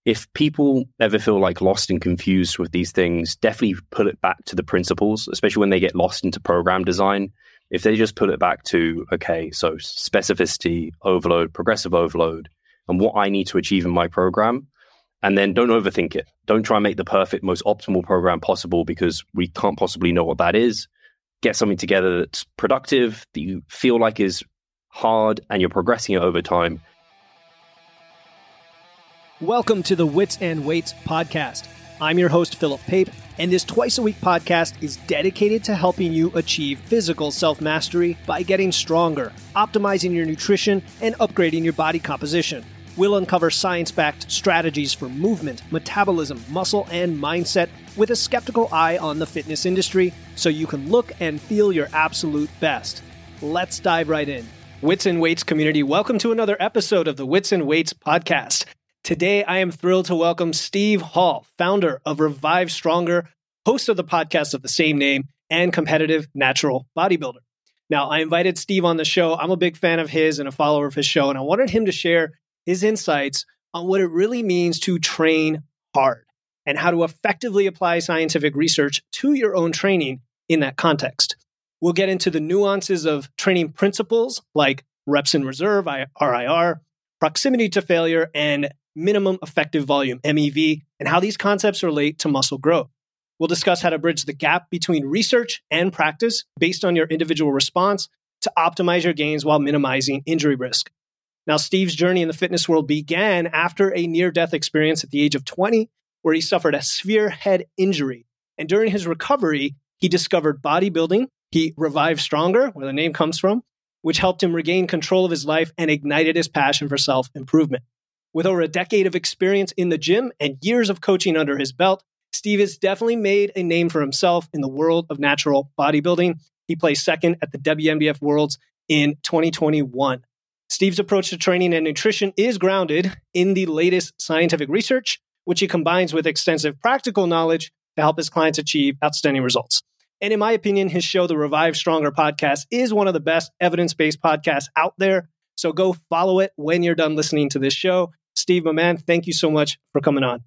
if people ever feel like lost and confused with these things, definitely put it back to the principles, especially when they get lost into program design. If they just put it back to, okay, so specificity, overload, progressive overload, and what I need to achieve in my program, and then don't overthink it. Don't try and make the perfect, most optimal program possible because we can't possibly know what that is. Get something together that's productive, that you feel like is hard, and you're progressing it over time. Welcome to the Wits and Weights podcast. I'm your host, Philip Pape, and this twice-a-week podcast is dedicated to helping you achieve physical self-mastery by getting stronger, optimizing your nutrition, and upgrading your body composition. We'll uncover science-backed strategies for movement, metabolism, muscle, and mindset with a skeptical eye on the fitness industry so you can look and feel your absolute best. Let's dive right in. Wits and Weights community, welcome to another episode of the Wits and Weights podcast. Today, I am thrilled to welcome Steve Hall, founder of Revive Stronger, host of the podcast of the same name, and competitive natural bodybuilder. Now, I invited Steve on the show. I'm a big fan of his and a follower of his show, and I wanted him to share his insights on what it really means to train hard and how to effectively apply scientific research to your own training in that context. We'll get into the nuances of training principles like reps in reserve, RIR, proximity to failure, and minimum effective volume, MEV, and how these concepts relate to muscle growth. We'll discuss how to bridge the gap between research and practice based on your individual response to optimize your gains while minimizing injury risk. Now, Steve's journey in the fitness world began after a near-death experience at the age of 20, where he suffered a severe head injury. And during his recovery, he discovered bodybuilding. He revived Stronger, where the name comes from, which helped him regain control of his life and ignited his passion for self-improvement. With over a decade of experience in the gym and years of coaching under his belt, Steve has definitely made a name for himself in the world of natural bodybuilding. He placed second at the WNBF Worlds in 2021. Steve's approach to training and nutrition is grounded in the latest scientific research, which he combines with extensive practical knowledge to help his clients achieve outstanding results. And in my opinion, his show, the Revive Stronger podcast, is one of the best evidence-based podcasts out there. So go follow it when you're done listening to this show. Steve, my man, thank you so much for coming on.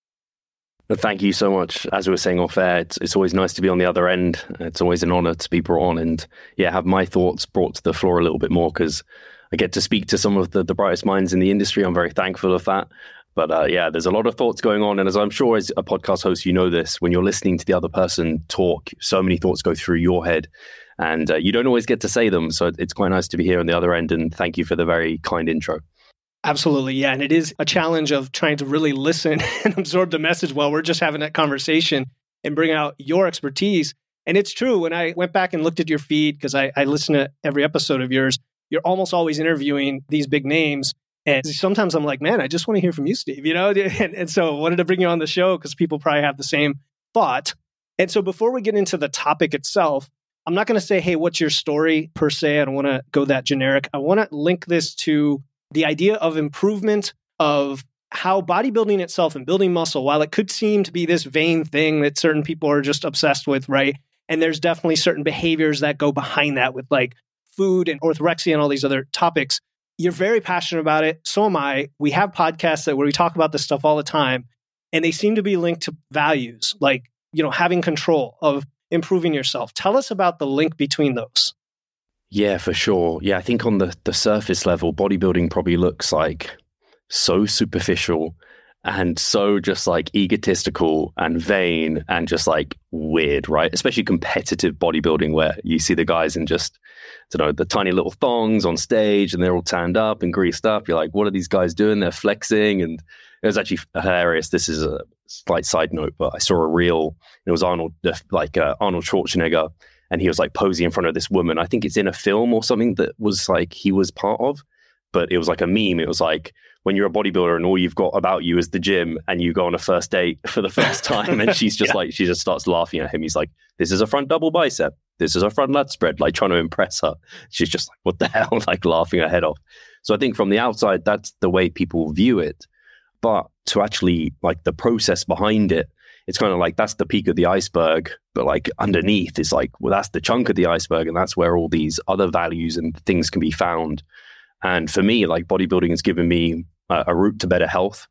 Thank you so much. As we were saying off air, it's always nice to be on the other end. It's always an honor to be brought on and have my thoughts brought to the floor a little bit more because I get to speak to some of the brightest minds in the industry. I'm very thankful of that. But there's a lot of thoughts going on. And as I'm sure as a podcast host, you know this, when you're listening to the other person talk, so many thoughts go through your head and you don't always get to say them. So it's quite nice to be here on the other end. And thank you for the very kind intro. Absolutely. Yeah. And it is a challenge of trying to really listen and absorb the message while we're just having that conversation and bring out your expertise. And it's true. When I went back and looked at your feed, because I listen to every episode of yours, you're almost always interviewing these big names. And sometimes I'm like, man, I just want to hear from you, Steve, And so I wanted to bring you on the show because people probably have the same thought. And so before we get into the topic itself, I'm not going to say, hey, what's your story per se? I don't want to go that generic. I want to link this to the idea of improvement of how bodybuilding itself and building muscle, while it could seem to be this vain thing that certain people are just obsessed with, right? And there's definitely certain behaviors that go behind that with like food and orthorexia and all these other topics. You're very passionate about it. So am I. We have podcasts where we talk about this stuff all the time, and they seem to be linked to values like, having control of improving yourself. Tell us about the link between those. Yeah, for sure. Yeah, I think on the surface level, bodybuilding probably looks like so superficial and so just like egotistical and vain and just like weird, right? Especially competitive bodybuilding where you see the guys in just, the tiny little thongs on stage and they're all tanned up and greased up. You're like, what are these guys doing? They're flexing. And it was actually hilarious. This is a slight side note, but I saw a reel. It was Arnold Schwarzenegger. And he was like posing in front of this woman. I think it's in a film or something that was like he was part of, but it was like a meme. It was like when you're a bodybuilder and all you've got about you is the gym and you go on a first date for the first time and she's just like, she just starts laughing at him. He's like, this is a front double bicep. This is a front lat spread, like trying to impress her. She's just like, what the hell? Like laughing her head off. So I think from the outside, that's the way people view it. But to actually like the process behind it, it's kind of like that's the peak of the iceberg, but like underneath is like, well, that's the chunk of the iceberg. And that's where all these other values and things can be found. And for me, like bodybuilding has given me a route to better health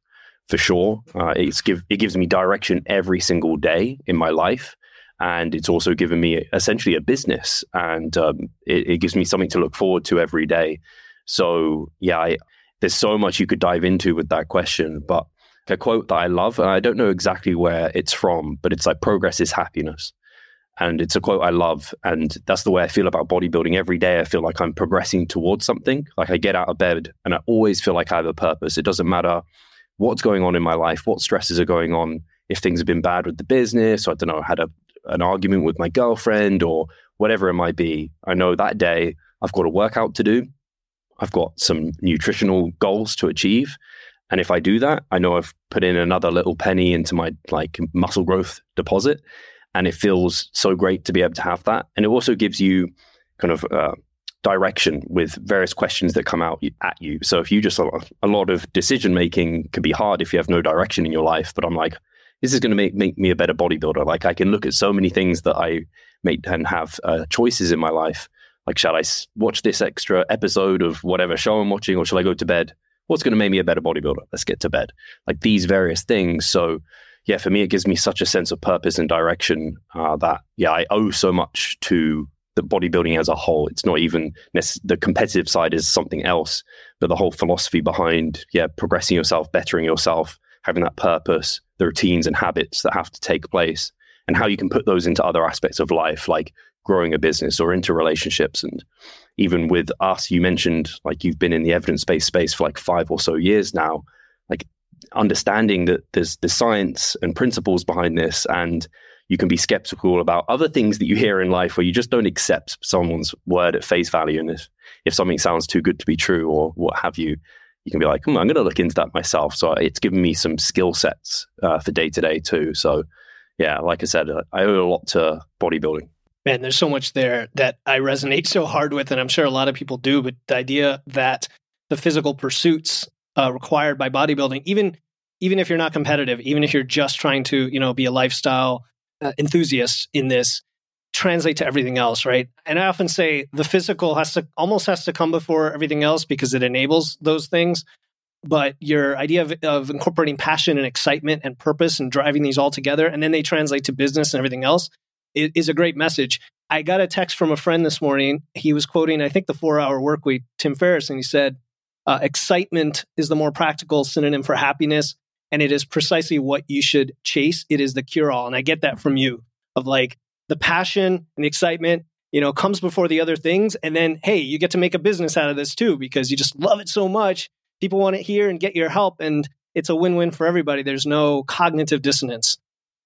for sure. It gives me direction every single day in my life. And it's also given me essentially a business, and it gives me something to look forward to every day. So yeah, there's so much you could dive into with that question. But a quote that I love, and I don't know exactly where it's from, but it's like, progress is happiness. And it's a quote I love. And that's the way I feel about bodybuilding. Every day I feel like I'm progressing towards something. Like I get out of bed and I always feel like I have a purpose. It doesn't matter what's going on in my life, what stresses are going on. If things have been bad with the business, or I don't know, had an argument with my girlfriend or whatever it might be, I know that day I've got a workout to do. I've got some nutritional goals to achieve. And if I do that, I know I've put in another little penny into my like muscle growth deposit. And it feels so great to be able to have that. And it also gives you kind of direction with various questions that come out at you. So if you just, a lot of decision making can be hard if you have no direction in your life. But I'm like, this is going to make me a better bodybuilder. Like I can look at so many things that I make and have choices in my life. Like, shall I watch this extra episode of whatever show I'm watching, or shall I go to bed? What's going to make me a better bodybuilder? Let's get to bed. Like these various things. So yeah, for me, it gives me such a sense of purpose and direction that, yeah, I owe so much to the bodybuilding as a whole. It's not even the competitive side is something else, but the whole philosophy behind, yeah, progressing yourself, bettering yourself, having that purpose, the routines and habits that have to take place, and how you can put those into other aspects of life, like growing a business or into relationships. And even with us, you mentioned like you've been in the evidence-based space for like 5 or so years now, like understanding that there's the science and principles behind this, and you can be skeptical about other things that you hear in life where you just don't accept someone's word at face value. And if something sounds too good to be true or what have you, you can be like, I'm going to look into that myself. So it's given me some skill sets for day to day too. So yeah, like I said, I owe a lot to bodybuilding. Man, there's so much there that I resonate so hard with, and I'm sure a lot of people do, but the idea that the physical pursuits required by bodybuilding, even if you're not competitive, even if you're just trying to, be a lifestyle enthusiast in this, translate to everything else, right? And I often say the physical has to come before everything else because it enables those things. But your idea of incorporating passion and excitement and purpose and driving these all together, and then they translate to business and everything else, is a great message. I got a text from a friend this morning. He was quoting, I think, the 4-Hour Workweek, Tim Ferriss, and he said, excitement is the more practical synonym for happiness, and it is precisely what you should chase. It is the cure-all. And I get that from you, of like the passion and the excitement, comes before the other things. And then, hey, you get to make a business out of this too, because you just love it so much. People want to hear and get your help, and it's a win-win for everybody. There's no cognitive dissonance.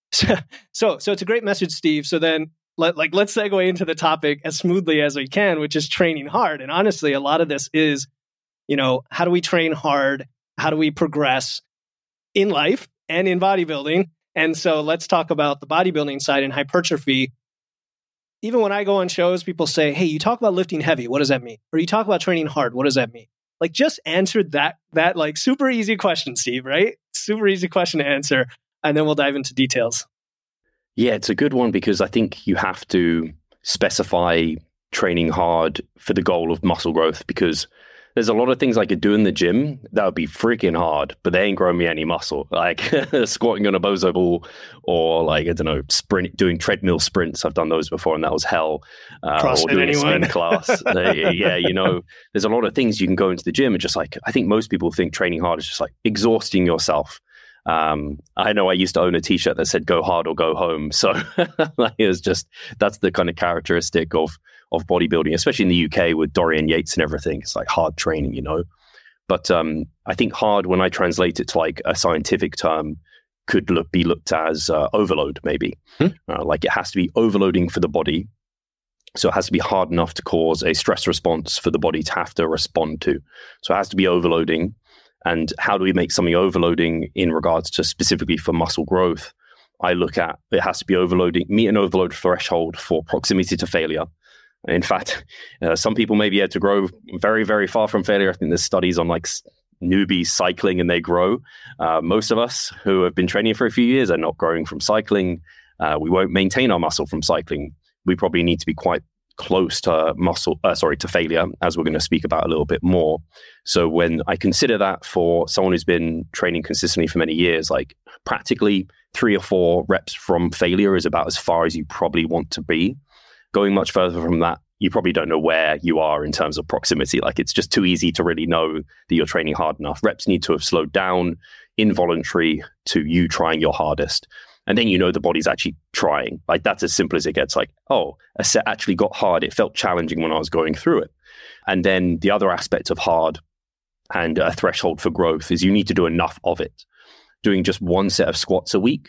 So it's a great message, Steve. So then let's segue into the topic as smoothly as we can, which is training hard. And honestly, a lot of this is, how do we train hard? How do we progress in life and in bodybuilding? And so let's talk about the bodybuilding side and hypertrophy. Even when I go on shows, people say, hey, you talk about lifting heavy. What does that mean? Or you talk about training hard. What does that mean? Like, just answer that like super easy question, Steve, right? Super easy question to answer. And then we'll dive into details. Yeah, it's a good one because I think you have to specify training hard for the goal of muscle growth, because there's a lot of things I could do in the gym that would be freaking hard, but they ain't growing me any muscle. Like squatting on a bozo ball, or like, I don't know, doing treadmill sprints. I've done those before and that was hell. CrossFit, or doing anyone? a spin class. Yeah, there's a lot of things you can go into the gym and just like, I think most people think training hard is just like exhausting yourself. I know I used to own a t-shirt that said go hard or go home. So like, it was just, that's the kind of characteristic of bodybuilding, especially in the UK with Dorian Yates and everything. It's like hard training, But I think hard, when I translate it to like a scientific term, could be looked as overload, maybe. Like it has to be overloading for the body. So it has to be hard enough to cause a stress response for the body to have to respond to. So it has to be overloading. And how do we make something overloading in regards to specifically for muscle growth? I look at, it has to be overloading, meet an overload threshold for proximity to failure. In fact, some people may be able to grow very, very far from failure. I think there's studies on like newbies cycling and they grow. Most of us who have been training for a few years are not growing from cycling. We won't maintain our muscle from cycling. We probably need to be quite close to to failure, as we're going to speak about a little bit more. So when I consider that for someone who's been training consistently for many years, like practically 3 or 4 reps from failure is about as far as you probably want to be. Going much further from that, you probably don't know where you are in terms of proximity. Like it's just too easy to really know that you're training hard enough. Reps need to have slowed down involuntary to you trying your hardest. And then you know the body's actually trying. Like that's as simple as it gets. Like, oh, a set actually got hard. It felt challenging when I was going through it. And then the other aspect of hard and a threshold for growth is you need to do enough of it. Doing just 1 set of squats a week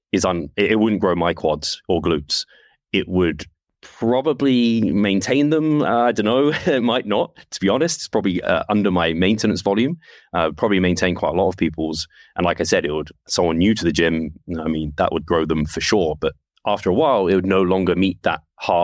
it wouldn't grow my quads or glutes. It would probably maintain them. I don't know. It might not, to be honest. It's probably under my maintenance volume. Probably maintain quite a lot of people's. And like I said, someone new to the gym, I mean, that would grow them for sure. But after a while, it would no longer meet that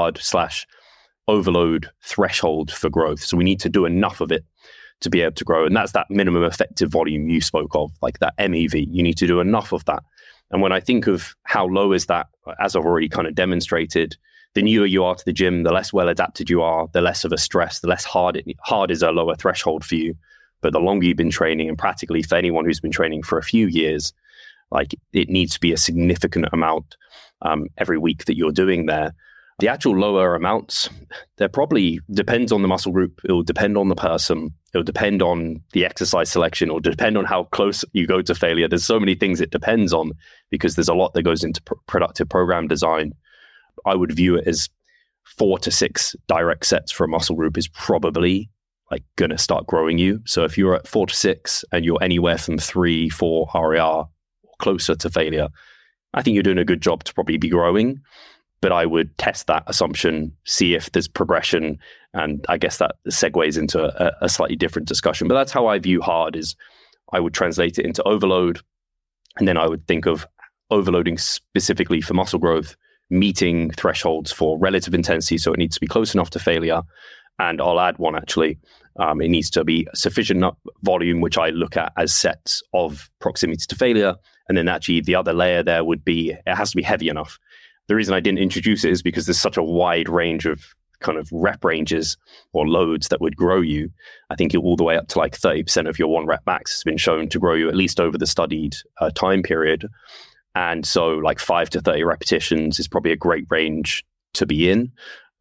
hard/overload threshold for growth. So we need to do enough of it to be able to grow. And that's that minimum effective volume you spoke of, like that MEV. You need to do enough of that. And when I think of how low is that, as I've already kind of demonstrated, the newer you are to the gym, the less well adapted you are, the less of a stress, the less hard is a lower threshold for you. But the longer you've been training, and practically for anyone who's been training for a few years, like it needs to be a significant amount every week that you're doing there. The actual lower amounts, they're probably depends on the muscle group. It will depend on the person. It will depend on the exercise selection. It will depend on how close you go to failure. There's so many things it depends on because there's a lot that goes into productive program design. I would view it as 4 to 6 direct sets for a muscle group is probably like going to start growing you. So if you're at 4 to 6 and you're anywhere from 3, 4 RAR closer to failure, I think you're doing a good job to probably be growing. But I would test that assumption, see if there's progression. And I guess that segues into a slightly different discussion. But that's how I view hard is I would translate it into overload. And then I would think of overloading specifically for muscle growth, meeting thresholds for relative intensity. So it needs to be close enough to failure. And I'll add one actually. It needs to be sufficient volume, which I look at as sets of proximity to failure. And then actually the other layer there would be, it has to be heavy enough. The reason I didn't introduce it is because there's such a wide range of kind of rep ranges or loads that would grow you. I think all the way up to like 30% of your 1 rep max has been shown to grow you at least over the studied time period. And so like 5 to 30 repetitions is probably a great range to be in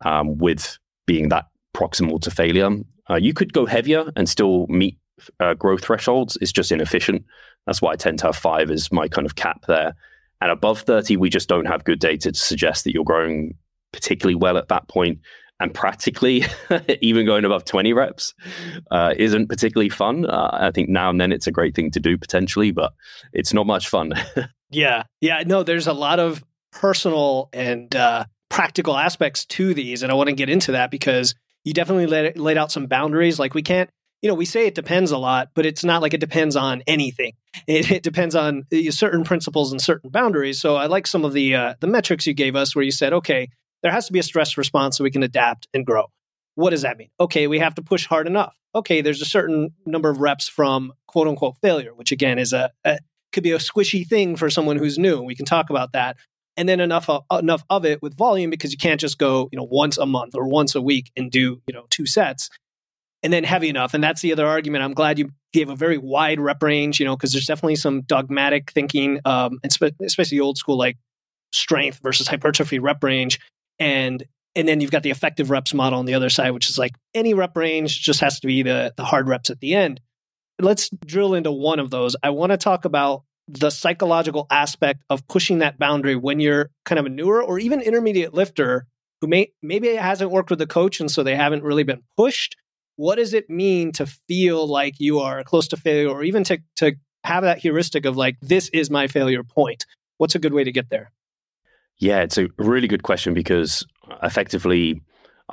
with being that proximal to failure. You could go heavier and still meet growth thresholds. It's just inefficient. That's why I tend to have 5 as my kind of cap there. And above 30, we just don't have good data to suggest that you're growing particularly well at that point. And practically, even going above 20 reps isn't particularly fun. I think now and then it's a great thing to do potentially, but it's not much fun. Yeah. No, there's a lot of personal and practical aspects to these. And I want to get into that because you definitely laid out some boundaries. Like we can't, we say it depends a lot, but it's not like it depends on anything. It depends on certain principles and certain boundaries. So I like some of the metrics you gave us where you said, okay, there has to be a stress response so we can adapt and grow. What does that mean? Okay, we have to push hard enough. Okay, there's a certain number of reps from quote unquote failure, which again is could be a squishy thing for someone who's new. We can talk about that. And then enough of it with volume because you can't just go, once a month or once a week and do, 2 sets. And then heavy enough. And that's the other argument. I'm glad you gave a very wide rep range, because there's definitely some dogmatic thinking, especially old school, like strength versus hypertrophy rep range. And then you've got the effective reps model on the other side, which is like any rep range just has to be the hard reps at the end. Let's drill into one of those. I want to talk about the psychological aspect of pushing that boundary when you're kind of a newer or even intermediate lifter who maybe it hasn't worked with a coach and so they haven't really been pushed. What does it mean to feel like you are close to failure or even to have that heuristic of like, this is my failure point? What's a good way to get there? Yeah, it's a really good question because effectively,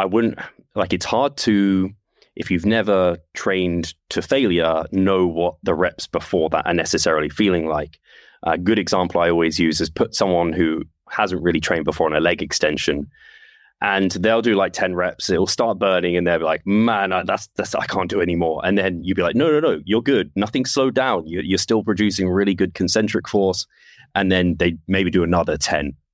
it's hard to, if you've never trained to failure, know what the reps before that are necessarily feeling like. A good example I always use is put someone who hasn't really trained before on a leg extension. And they'll do like 10 reps. It'll start burning and they'll be like, man, that's I can't do anymore. And then you'd be like, no, you're good. Nothing slowed down. You're still producing really good concentric force. And then they maybe do another 10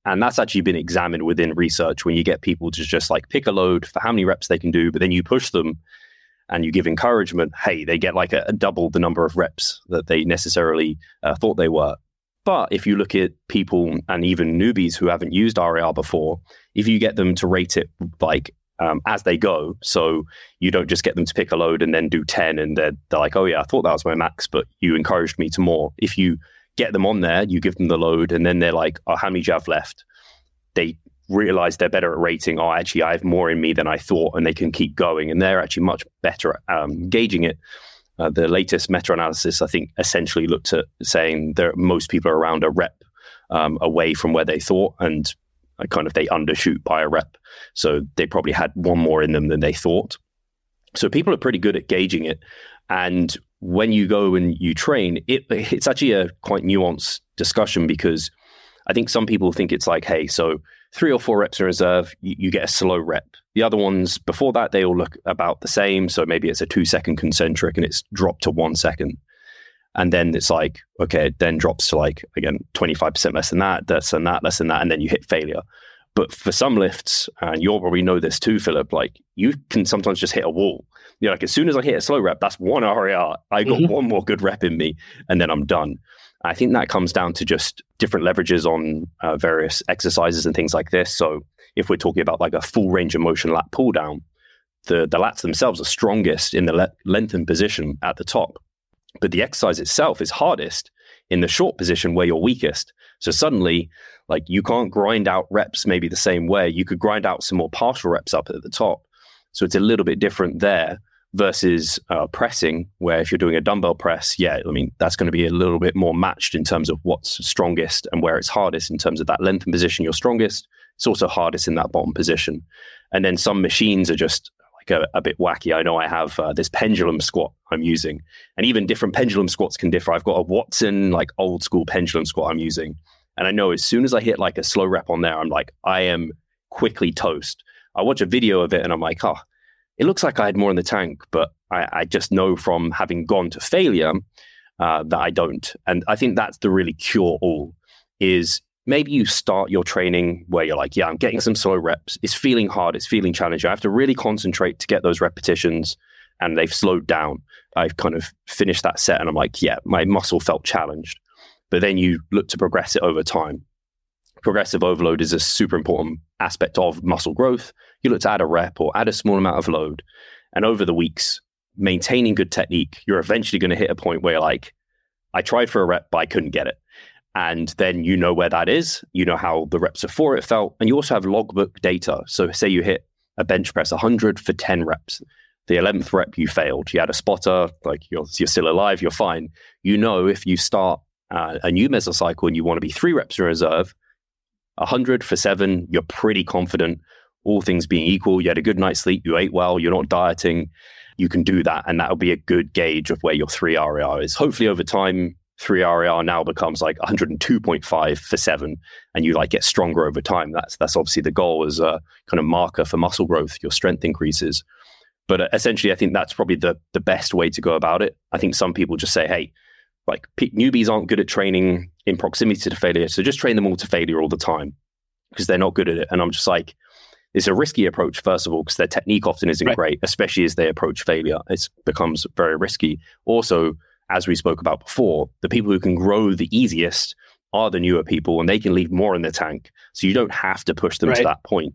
And that's actually been examined within research when you get people to just like pick a load for how many reps they can do, but then you push them and you give encouragement, hey, they get like a double the number of reps that they necessarily thought they were. But if you look at people and even newbies who haven't used RAR before, if you get them to rate it like as they go, so you don't just get them to pick a load and then do 10 and they're like, oh yeah, I thought that was my max, but you encouraged me to more. If you get them on there, you give them the load and then they're like, oh, how many do you have left? They realize they're better at rating. Oh, actually, I have more in me than I thought, and they can keep going. And they're actually much better at gauging it. The latest meta-analysis, I think, essentially looked at saying that most people are around a rep away from where they thought, and kind of they undershoot by a rep. So they probably had one more in them than they thought. So people are pretty good at gauging it. And when you go and you train, it's actually a quite nuanced discussion, because I think some people think it's like, hey, so 3 or 4 reps in reserve, you get a slow rep. The other ones before that, they all look about the same. So maybe it's a 2-second concentric and it's dropped to 1 second. And then it's like, okay, it then drops to like, again, 25% less than that, less than that, and then you hit failure. But for some lifts, and you'll probably know this too, Philip, like you can sometimes just hit a wall. You know, like as soon as I hit a slow rep, that's 1 RAR. I got one more good rep in me, and then I'm done. I think that comes down to just different leverages on various exercises and things like this. So if we're talking about like a full range of motion lat pull down, the lats themselves are strongest in the lengthened position at the top. But the exercise itself is hardest in the short position where you're weakest. So suddenly, like you can't grind out reps maybe the same way. You could grind out some more partial reps up at the top. So it's a little bit different there versus pressing, where if you're doing a dumbbell press, yeah, I mean, that's going to be a little bit more matched in terms of what's strongest and where it's hardest in terms of that lengthened position, you're strongest. It's also hardest in that bottom position. And then some machines are just a bit wacky. I know I have this pendulum squat I'm using, and even different pendulum squats can differ. I've got a Watson, like old school pendulum squat I'm using. And I know as soon as I hit like a slow rep on there, I'm like, I am quickly toast. I watch a video of it and I'm like, oh, it looks like I had more in the tank, but I just know from having gone to failure that I don't. And I think that's the really cure all is maybe you start your training where you're like, yeah, I'm getting some slow reps. It's feeling hard. It's feeling challenging. I have to really concentrate to get those repetitions, and they've slowed down. I've kind of finished that set and I'm like, yeah, my muscle felt challenged. But then you look to progress it over time. Progressive overload is a super important aspect of muscle growth. You look to add a rep or add a small amount of load. And over the weeks, maintaining good technique, you're eventually going to hit a point where you're like, I tried for a rep, but I couldn't get it. And then you know where that is. You know how the reps before it felt. And you also have logbook data. So say you hit a bench press 100 for 10 reps. The 11th rep, you failed. You had a spotter, like you're still alive, you're fine. You know, if you start a new mesocycle and you want to be 3 reps in reserve, 100 for 7, you're pretty confident. All things being equal, you had a good night's sleep, you ate well, you're not dieting, you can do that. And that'll be a good gauge of where your 3 RAR is. Hopefully over time, 3 RAR now becomes like 102.5 for 7, and you like get stronger over time. That's obviously the goal as a kind of marker for muscle growth. Your strength increases. But essentially, I think that's probably the best way to go about it. I think some people just say, hey, like newbies aren't good at training in proximity to failure, so just train them all to failure all the time because they're not good at it. And I'm just like, it's a risky approach, first of all, because their technique often isn't great, especially as they approach failure. It becomes very risky. Also, as we spoke about before, the people who can grow the easiest are the newer people, and they can leave more in the tank. So you don't have to push them to that point.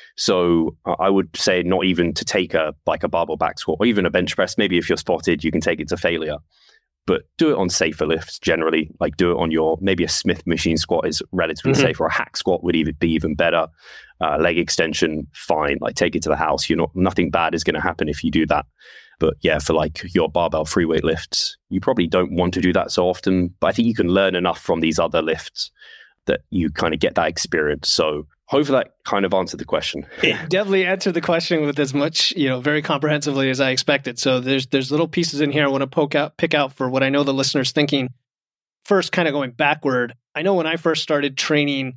So I would say not even to take a barbell back squat or even a bench press. Maybe if you're spotted, you can take it to failure. But do it on safer lifts generally. Like do it on maybe a Smith machine squat is relatively safe, or a hack squat would be even better. Leg extension, fine. Like take it to the house. Nothing bad is going to happen if you do that. But yeah, for like your barbell free weight lifts, you probably don't want to do that so often. But I think you can learn enough from these other lifts that you kind of get that experience. So hopefully that kind of answered the question. It definitely answered the question with as much, very comprehensively as I expected. So there's little pieces in here I want to pick out for what I know the listener's thinking. First, kind of going backward, I know when I first started training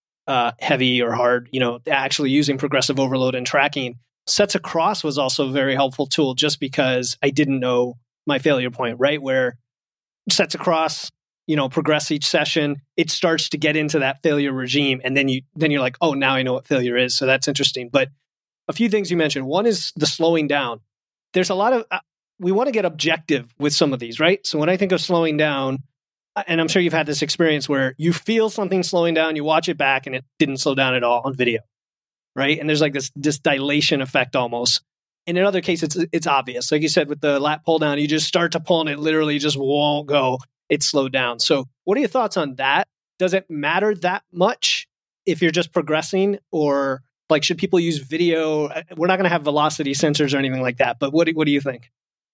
heavy or hard, actually using progressive overload and tracking, sets across was also a very helpful tool just because I didn't know my failure point, right? Where sets across, progress each session, it starts to get into that failure regime. And then you're like, oh, now I know what failure is. So that's interesting. But a few things you mentioned. One is the slowing down. There's a lot of, we want to get objective with some of these, right? So when I think of slowing down, and I'm sure you've had this experience where you feel something slowing down, you watch it back and it didn't slow down at all on video, right? And there's like this dilation effect almost. And in other cases, it's obvious. Like you said, with the lat pull down, you just start to pull and it literally just won't go. It's slowed down. So what are your thoughts on that? Does it matter that much if you're just progressing, or like, should people use video? We're not going to have velocity sensors or anything like that, but what do you think?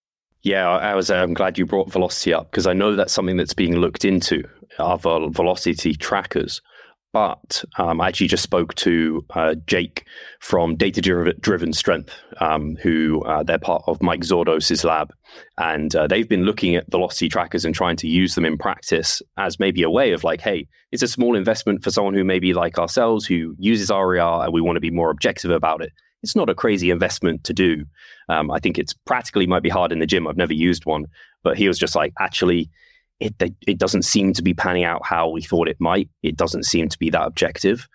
Yeah, I'm glad you brought velocity up, because I know that's something that's being looked into, are velocity trackers. But I actually just spoke to Jake from Data Driven Strength, who they're part of Mike Zordos's lab. And they've been looking at velocity trackers and trying to use them in practice as maybe a way of like, hey, it's a small investment for someone who maybe like ourselves, who uses RER and we want to be more objective about it. It's not a crazy investment to do. I think it's practically might be hard in the gym. I've never used one, but he was just like, actually, it doesn't seem to be panning out how we thought it might. It doesn't seem to be that objective.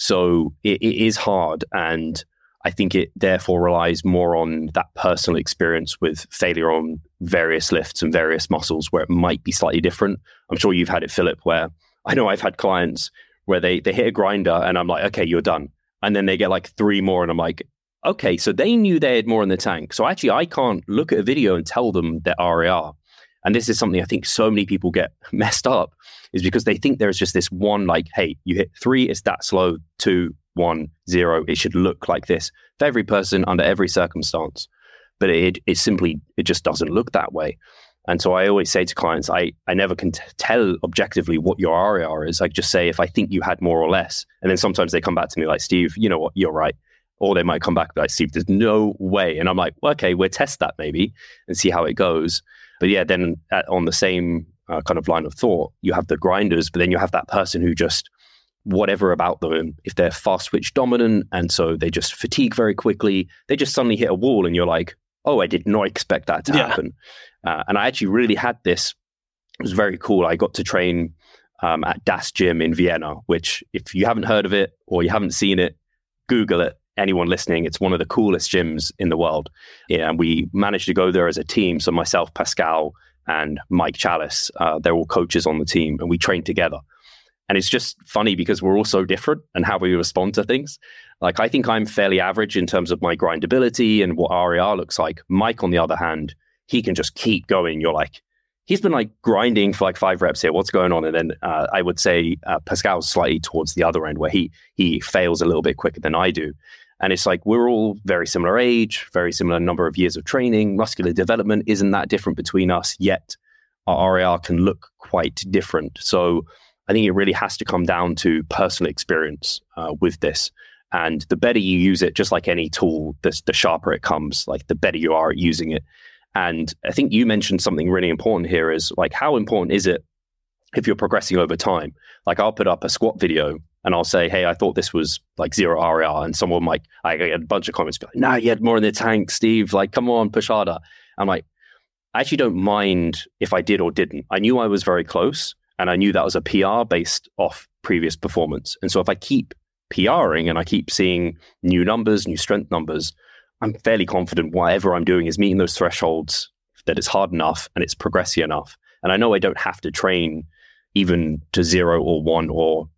So it is hard. And I think it therefore relies more on that personal experience with failure on various lifts and various muscles where it might be slightly different. I'm sure you've had it, Philip, where I know I've had clients where they hit a grinder and I'm like, okay, you're done. And then they get like 3 more and I'm like, okay, so they knew they had more in the tank. So actually I can't look at a video and tell them their RER. And this is something I think so many people get messed up, is because they think there's just this one, like, hey, you hit 3, it's that slow, 2, 1, 0. It should look like this for every person under every circumstance. But it just doesn't look that way. And so I always say to clients, I never can tell objectively what your RER is. I just say, if I think you had more or less. And then sometimes they come back to me like, Steve, you know what, you're right. Or they might come back like, Steve, there's no way. And I'm like, well, okay, we'll test that maybe and see how it goes. But yeah, then on the same kind of line of thought, you have the grinders, but then you have that person who just, whatever about them, if they're fast switch dominant, and so they just fatigue very quickly, they just suddenly hit a wall and you're like, oh, I did not expect that to happen. And I actually really had this. It was very cool. I got to train at Das Gym in Vienna, which if you haven't heard of it or you haven't seen it, Google it. Anyone listening, it's one of the coolest gyms in the world. Yeah, and we managed to go there as a team. So myself, Pascal, and Mike Chalice, they're all coaches on the team, and we trained together. And it's just funny because we're all so different and how we respond to things. Like, I think I'm fairly average in terms of my grindability and what RER looks like. Mike, on the other hand, he can just keep going. You're like, he's been like grinding for like 5 reps here. What's going on? And then I would say Pascal's slightly towards the other end, where he fails a little bit quicker than I do. And it's like, we're all very similar age, very similar number of years of training. Muscular development isn't that different between us, yet our RER can look quite different. So I think it really has to come down to personal experience with this. And the better you use it, just like any tool, the sharper it comes, like the better you are at using it. And I think you mentioned something really important here, is like, how important is it if you're progressing over time? Like, I'll put up a squat video and I'll say, hey, I thought this was like 0 RER. And someone might, I get a bunch of comments, like, nah, you had more in the tank, Steve. Like, come on, push harder. I'm like, I actually don't mind if I did or didn't. I knew I was very close, and I knew that was a PR based off previous performance. And so if I keep PRing and I keep seeing new numbers, new strength numbers, I'm fairly confident whatever I'm doing is meeting those thresholds, that it's hard enough and it's progressive enough. And I know I don't have to train even to 0 or 1 or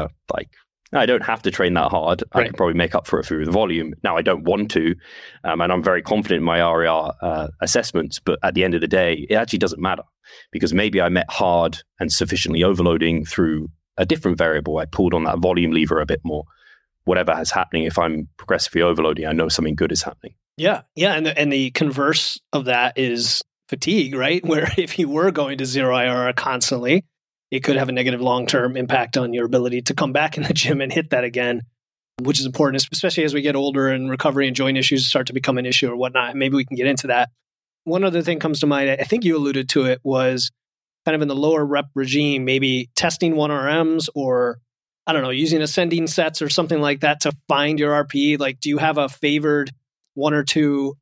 I don't have to train that hard. Right. I can probably make up for it through the volume. Now, I don't want to, and I'm very confident in my RER assessments, but at the end of the day, it actually doesn't matter, because maybe I met hard and sufficiently overloading through a different variable. I pulled on that volume lever a bit more. Whatever is happening, if I'm progressively overloading, I know something good is happening. Yeah. And the converse of that is fatigue, right? Where if you were going to 0 IRR constantly, it could have a negative long-term impact on your ability to come back in the gym and hit that again, which is important, especially as we get older and recovery and joint issues start to become an issue or whatnot. Maybe we can get into that. One other thing comes to mind, I think you alluded to it, was kind of in the lower rep regime, maybe testing 1RMs or, I don't know, using ascending sets or something like that to find your RPE. Like, do you have a favored 1 or 2?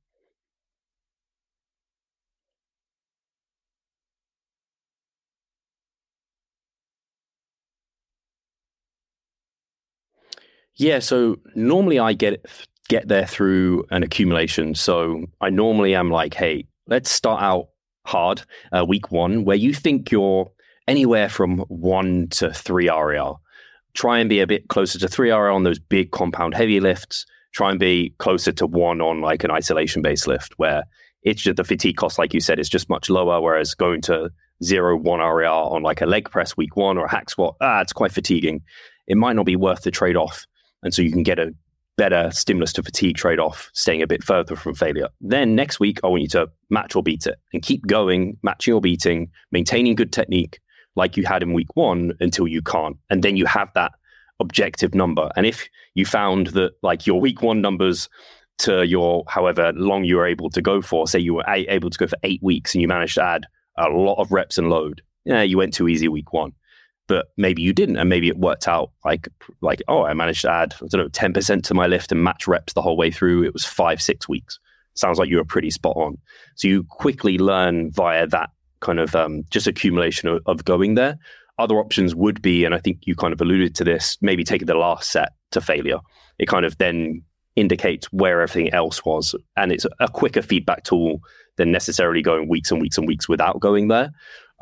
Yeah, so normally I get there through an accumulation. So I normally am like, hey, let's start out hard, week one, where you think you're anywhere from 1 to 3 RAR. Try and be a bit closer to 3 RAR on those big compound heavy lifts. Try and be closer to 1 on like an isolation-based lift, where it's just the fatigue cost, like you said, is just much lower, whereas going to 0, 1 RAR on like a leg press week one or a hack squat, it's quite fatiguing. It might not be worth the trade-off. And so you can get a better stimulus to fatigue trade-off, staying a bit further from failure. Then next week, I want you to match or beat it and keep going, matching or beating, maintaining good technique like you had in week one until you can't. And then you have that objective number. And if you found that like your week one numbers to your however long you were able to go for, say you were able to go for 8 weeks and you managed to add a lot of reps and load, you went too easy week one. But maybe you didn't, and maybe it worked out like, oh, I managed to add, 10% to my lift and match reps the whole way through. It was 5-6 weeks. Sounds like you were pretty spot on. So you quickly learn via that kind of just accumulation of going there. Other options would be, and I think you kind of alluded to this, maybe taking the last set to failure. It kind of then indicates where everything else was, and it's a quicker feedback tool than necessarily going weeks and weeks and weeks without going there.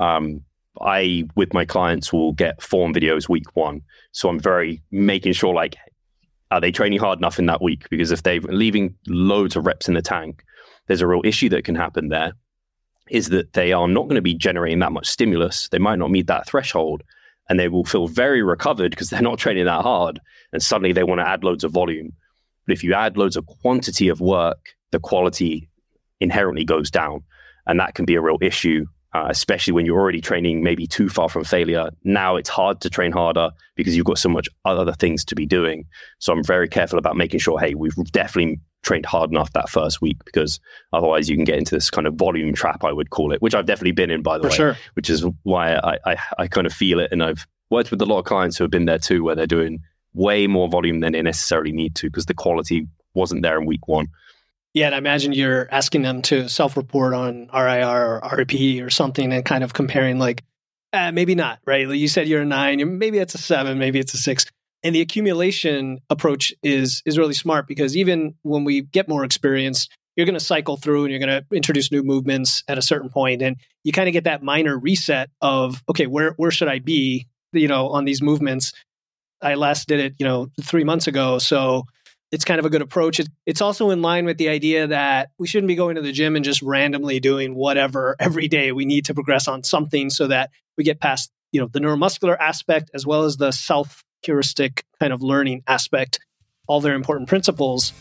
I, with my clients, will get form videos week one. So I'm very making sure, like, are they training hard enough in that week? Because if they're leaving loads of reps in the tank, there's a real issue that can happen there, is that they are not going to be generating that much stimulus. They might not meet that threshold, and they will feel very recovered because they're not training that hard. And suddenly they want to add loads of volume. But if you add loads of quantity of work, the quality inherently goes down. And that can be a real issue. Especially when you're already training maybe too far from failure. Now it's hard to train harder because you've got so much other things to be doing. So I'm very careful about making sure, hey, we've definitely trained hard enough that first week, because otherwise you can get into this kind of volume trap, I would call it, which I've definitely been in, by the way, sure. Which is why I kind of feel it. And I've worked with a lot of clients who have been there too, where they're doing way more volume than they necessarily need to because the quality wasn't there in week one. Yeah, and I imagine you're asking them to self-report on RIR or RP or something and kind of comparing like, maybe not, right? Like you said you're a 9, maybe it's a 7, maybe it's a 6. And the accumulation approach is really smart, because even when we get more experience, you're going to cycle through and you're going to introduce new movements at a certain point, and you kind of get that minor reset of, okay, where should I be, on these movements? I last did it, 3 months ago, so it's kind of a good approach. It's also in line with the idea that we shouldn't be going to the gym and just randomly doing whatever every day. We need to progress on something so that we get past, the neuromuscular aspect as well as the self-heuristic kind of learning aspect. All very important principles.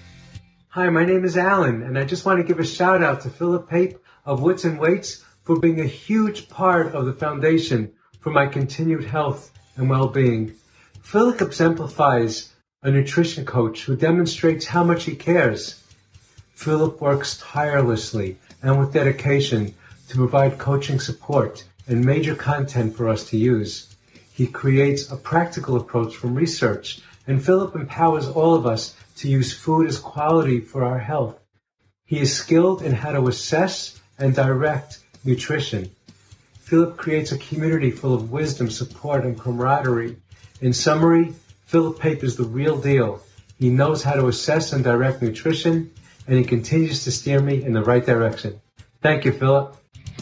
Hi, my name is Alan, and I just want to give a shout out to Philip Pape of Wits and Weights for being a huge part of the foundation for my continued health and well-being. Philip exemplifies a nutrition coach who demonstrates how much he cares. Philip works tirelessly and with dedication to provide coaching support and major content for us to use. He creates a practical approach from research, and Philip empowers all of us to use food as quality for our health. He is skilled in how to assess and direct nutrition. Philip creates a community full of wisdom, support, and camaraderie. In summary, Philip Pape is the real deal. He knows how to assess and direct nutrition, and he continues to steer me in the right direction. Thank you, Philip.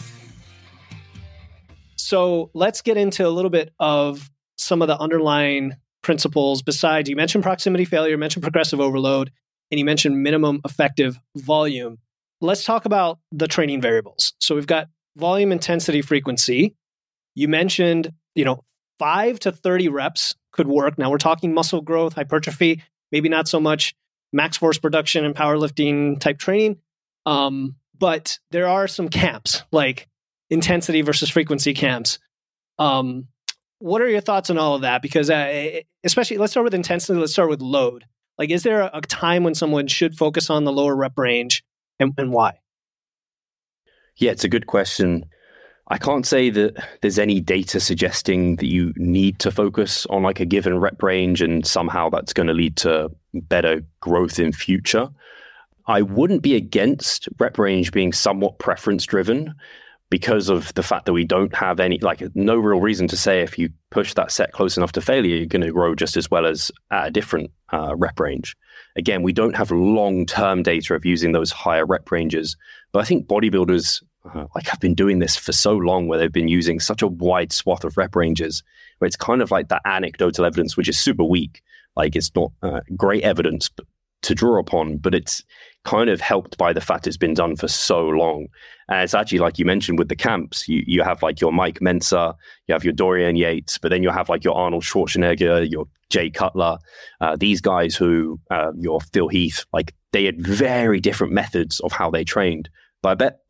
So let's get into a little bit of some of the underlying principles. Besides, you mentioned proximity failure, you mentioned progressive overload, and you mentioned minimum effective volume. Let's talk about the training variables. So we've got volume, intensity, frequency. You mentioned, 5 to 30 reps could work. Now we're talking muscle growth, hypertrophy, maybe not so much max force production and powerlifting type training. But there are some camps, like intensity versus frequency camps. What are your thoughts on all of that? Because especially, let's start with intensity. Let's start with load. Like, is there a time when someone should focus on the lower rep range, and why? Yeah, it's a good question. I can't say that there's any data suggesting that you need to focus on like a given rep range and somehow that's going to lead to better growth in future. I wouldn't be against rep range being somewhat preference driven, because of the fact that we don't have no real reason to say if you push that set close enough to failure, you're going to grow just as well as at a different rep range. Again, we don't have long-term data of using those higher rep ranges, but I think bodybuilders have been doing this for so long where they've been using such a wide swath of rep ranges where it's kind of like that anecdotal evidence, which is super weak. Like it's not great evidence to draw upon, but it's kind of helped by the fact it's been done for so long. And it's actually, like you mentioned with the camps, you have like your Mike Mensa, you have your Dorian Yates, but then you have like your Arnold Schwarzenegger, your Jay Cutler, these guys who, your Phil Heath, like they had very different methods of how they trained. But I bet,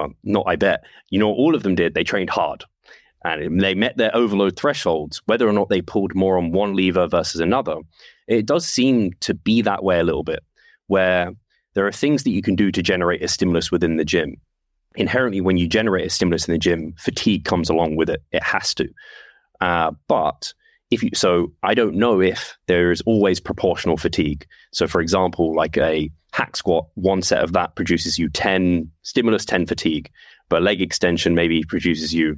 all of them did, they trained hard. And they met their overload thresholds, whether or not they pulled more on one lever versus another. It does seem to be that way a little bit, where there are things that you can do to generate a stimulus within the gym. Inherently, when you generate a stimulus in the gym, fatigue comes along with it. It has to. But I don't know if there is always proportional fatigue. So for example, like a hack squat, one set of that produces you 10 stimulus, 10 fatigue, but leg extension maybe produces you,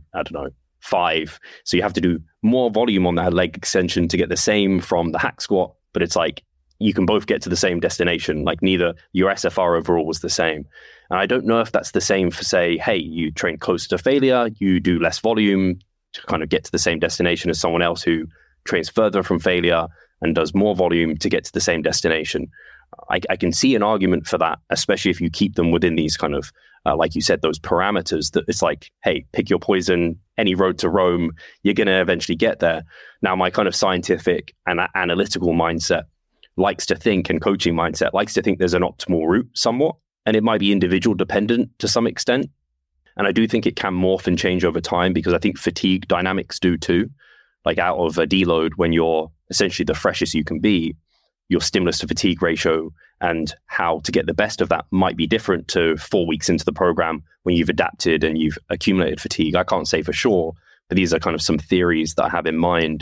5. So you have to do more volume on that leg extension to get the same from the hack squat, but it's like you can both get to the same destination. Like neither your SFR overall was the same. And I don't know if that's the same for, say, hey, you train closer to failure, you do less volume to kind of get to the same destination as someone else who trains further from failure and does more volume to get to the same destination. I can see an argument for that, especially if you keep them within these kind of, like you said, those parameters that it's like, hey, pick your poison, any road to Rome, you're going to eventually get there. Now, my kind of scientific and analytical mindset likes to think, and coaching mindset likes to think there's an optimal route somewhat, and it might be individual dependent to some extent. And I do think it can morph and change over time because I think fatigue dynamics do too. Like out of a deload, when you're essentially the freshest you can be, your stimulus to fatigue ratio and how to get the best of that might be different to 4 weeks into the program when you've adapted and you've accumulated fatigue. I can't say for sure, but these are kind of some theories that I have in mind.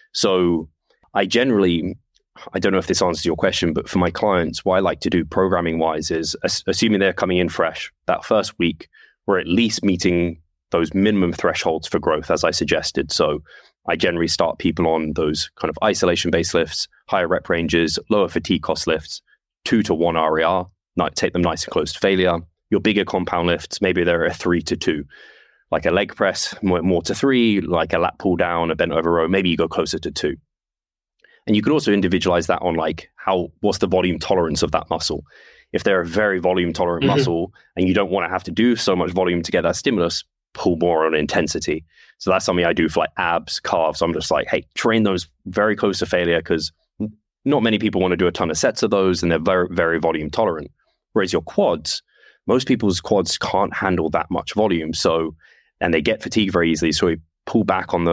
So I don't know if this answers your question, but for my clients, what I like to do programming wise is, assuming they're coming in fresh, that first week, we're at least meeting those minimum thresholds for growth, as I suggested. So I generally start people on those kind of isolation-based lifts, higher rep ranges, lower fatigue cost lifts, 2 to 1 RER, take them nice and close to failure. Your bigger compound lifts, maybe they're a 3 to 2. Like a leg press, more to 3, like a lat pull down, a bent over row, maybe you go closer to 2. And you can also individualize that on like what's the volume tolerance of that muscle. If they're a very volume tolerant muscle and you don't want to have to do so much volume to get that stimulus, pull more on intensity. So that's something I do for like abs, calves. I'm just like, hey, train those very close to failure because not many people want to do a ton of sets of those and they're very, very volume tolerant. Whereas your quads, most people's quads can't handle that much volume. So, and they get fatigued very easily. So we pull back on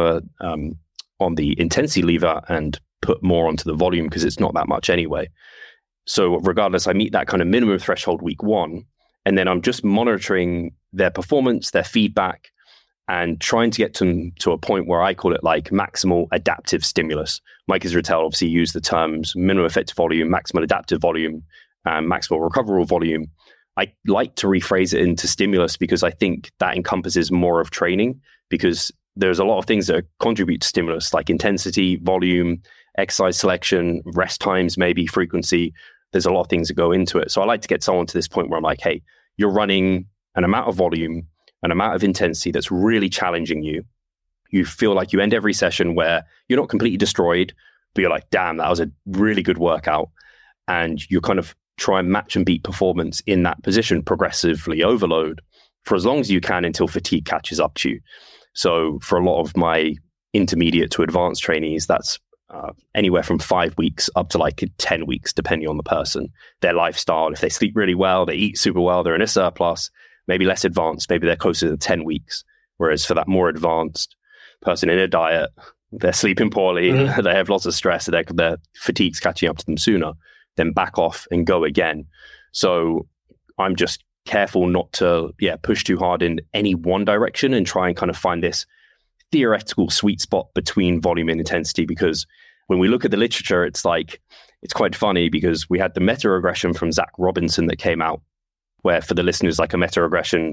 the intensity lever and put more onto the volume because it's not that much anyway. So regardless, I meet that kind of minimum threshold week 1, and then I'm just monitoring their performance, their feedback, and trying to get to a point where I call it like maximal adaptive stimulus. Mike Israetel obviously used the terms minimum effective volume, maximal adaptive volume, and maximal recoverable volume. I like to rephrase it into stimulus because I think that encompasses more of training, because there's a lot of things that contribute to stimulus, like intensity, volume, exercise selection, rest times, maybe frequency. There's a lot of things that go into it. So I like to get someone to this point where I'm like, hey, you're running an amount of volume, an amount of intensity that's really challenging you. You feel like you end every session where you're not completely destroyed, but you're like, damn, that was a really good workout. And you kind of try and match and beat performance in that position, progressively overload for as long as you can until fatigue catches up to you. So for a lot of my intermediate to advanced trainees, that's anywhere from 5 weeks up to like 10 weeks, depending on the person, their lifestyle. If they sleep really well, they eat super well, they're in a surplus, maybe less advanced, maybe they're closer to 10 weeks. Whereas for that more advanced person in a diet, they're sleeping poorly, they have lots of stress, their fatigue's catching up to them sooner, then back off and go again. So I'm just careful not to push too hard in any one direction and try and kind of find this theoretical sweet spot between volume and intensity. Because when we look at the literature, it's quite funny because we had the meta-regression from Zach Robinson that came out, where for the listeners, like a meta-regression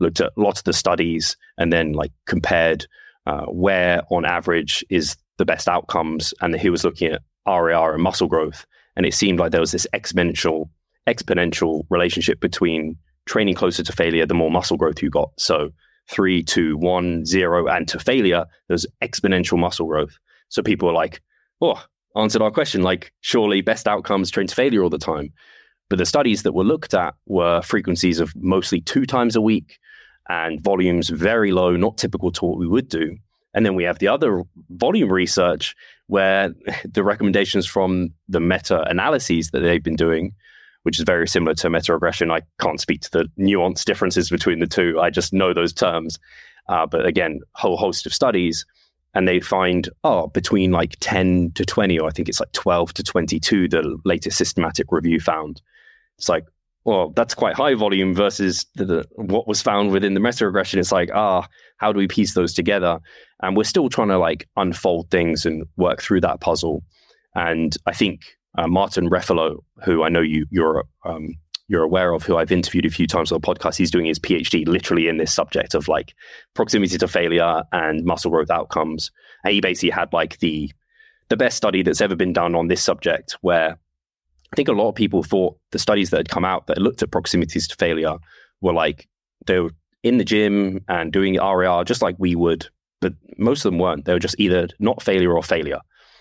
looked at lots of the studies and then like compared where on average is the best outcomes. And he was looking at RAR and muscle growth. And it seemed like there was this exponential relationship between training closer to failure, the more muscle growth you got. So 3, 2, 1, 0, and to failure, there's exponential muscle growth. So people were like, oh, answered our question, like surely best outcomes train to failure all the time. But the studies that were looked at were frequencies of mostly 2 times a week and volumes very low, not typical to what we would do. And then we have the other volume research where the recommendations from the meta-analyses that they've been doing, which is very similar to meta-regression. I can't speak to the nuanced differences between the two. I just know those terms. But again, whole host of studies, and they find, between like 10 to 20, or I think it's like 12 to 22, the latest systematic review found. It's like, well, that's quite high volume versus what was found within the meta-regression. It's like, how do we piece those together? And we're still trying to like unfold things and work through that puzzle. And I think Martin Refalo, who I know you're aware of, who I've interviewed a few times on the podcast, he's doing his PhD literally in this subject of like proximity to failure and muscle growth outcomes. And he basically had like the best study that's ever been done on this subject, where I think a lot of people thought the studies that had come out that looked at proximities to failure were like, they were in the gym and doing RAR just like we would, but most of them weren't. They were just either not failure or failure,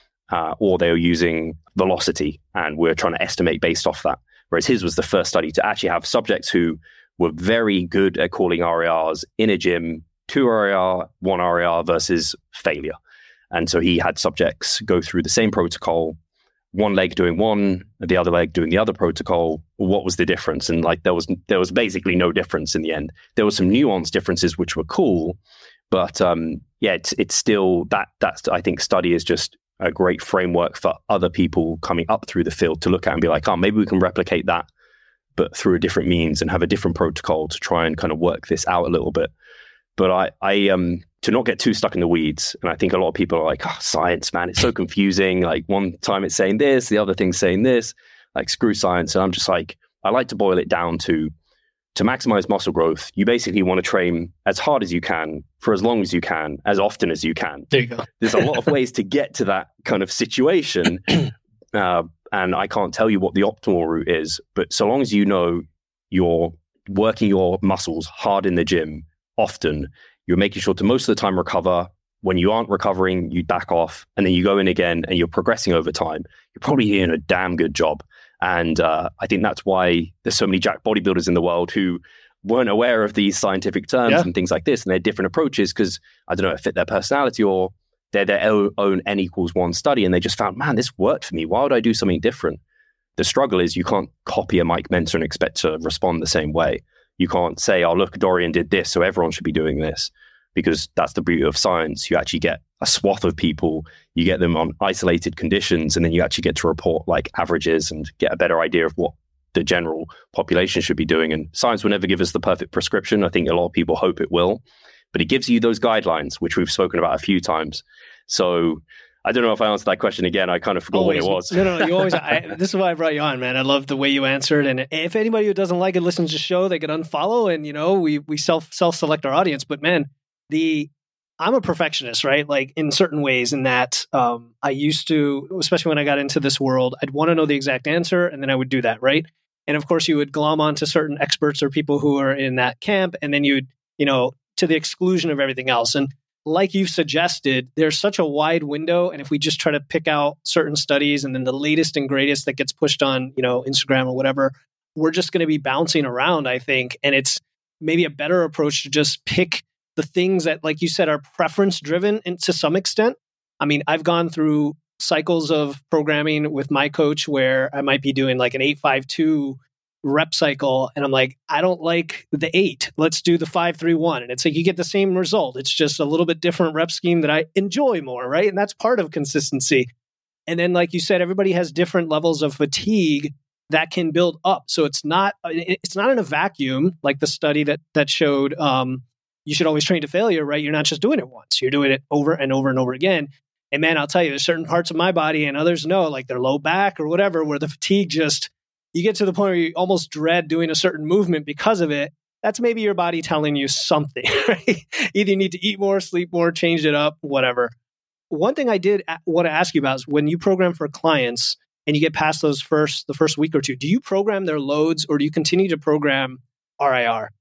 or they were using velocity, and we're trying to estimate based off that. Whereas his was the first study to actually have subjects who were very good at calling RARs in a gym, 2 RAR, 1 RAR versus failure. And so he had subjects go through the same protocol, one leg doing one, the other leg doing the other protocol. What was the difference? And like there was basically no difference in the end. There were some nuanced differences which were cool, but it's still that's I think study is just a great framework for other people coming up through the field to look at and be like, maybe we can replicate that, but through a different means and have a different protocol to try and kind of work this out a little bit. But I to not get too stuck in the weeds. And I think a lot of people are like, science, man, it's so confusing. Like one time it's saying this, the other thing's saying this, like screw science. And I'm just like, I like to boil it down to maximize muscle growth. You basically want to train as hard as you can for as long as you can, as often as you can. There you go. There's a lot of ways to get to that kind of situation. And I can't tell you what the optimal route is, but so long as you know you're working your muscles hard in the gym often, you're making sure to most of the time recover. When you aren't recovering, you back off, and then you go in again and you're progressing over time. You're probably doing a damn good job. And I think that's why there's so many jack bodybuilders in the world who weren't aware of these scientific terms and things like this, and their different approaches, because I don't know, it fit their personality, or they're their own N=1 study, and they just found, man, this worked for me. Why would I do something different? The struggle is you can't copy a Mike Mentzer and expect to respond the same way. You can't say, look, Dorian did this, so everyone should be doing this, because that's the beauty of science. You actually get a swath of people, you get them on isolated conditions, and then you actually get to report like averages and get a better idea of what the general population should be doing. And science will never give us the perfect prescription. I think a lot of people hope it will, but it gives you those guidelines, which we've spoken about a few times. So I don't know if I answered that question again. I kind of forgot what it was. No, you always, this is why I brought you on, man. I love the way you answered. And if anybody who doesn't like it listens to the show, they can unfollow, and, we self-select our audience. But man, I'm a perfectionist, right? Like in certain ways, in that I used to, especially when I got into this world, I'd want to know the exact answer, and then I would do that, right? And of course, you would glom onto certain experts or people who are in that camp, and then you'd, to the exclusion of everything else. And like you've suggested, there's such a wide window. And if we just try to pick out certain studies and then the latest and greatest that gets pushed on, Instagram or whatever, we're just going to be bouncing around, I think. And it's maybe a better approach to just pick the things that, like you said, are preference driven and to some extent. I mean, I've gone through cycles of programming with my coach where I might be doing like an 8-5-2 rep cycle, and I'm like, I don't like the 8. Let's do the 5-3-1. And it's like you get the same result. It's just a little bit different rep scheme that I enjoy more, right? And that's part of consistency. And then, like you said, everybody has different levels of fatigue that can build up. So it's not in a vacuum, like the study that showed you should always train to failure, right? You're not just doing it once. You're doing it over and over and over again. And man, I'll tell you, there's certain parts of my body, and others know, like their low back or whatever, where the fatigue just, you get to the point where you almost dread doing a certain movement because of it. that's maybe your body telling you something, right? Either you need to eat more, sleep more, change it up, whatever. One thing I did want to ask you about is when you program for clients and you get past the first week or two, do you program their loads or do you continue to program RIR?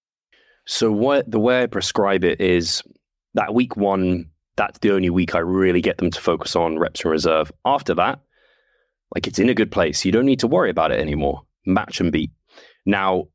So the way I prescribe it is that week 1, that's the only week I really get them to focus on reps and reserve. After that, like, it's in a good place. You don't need to worry about it anymore. Match and beat. Now,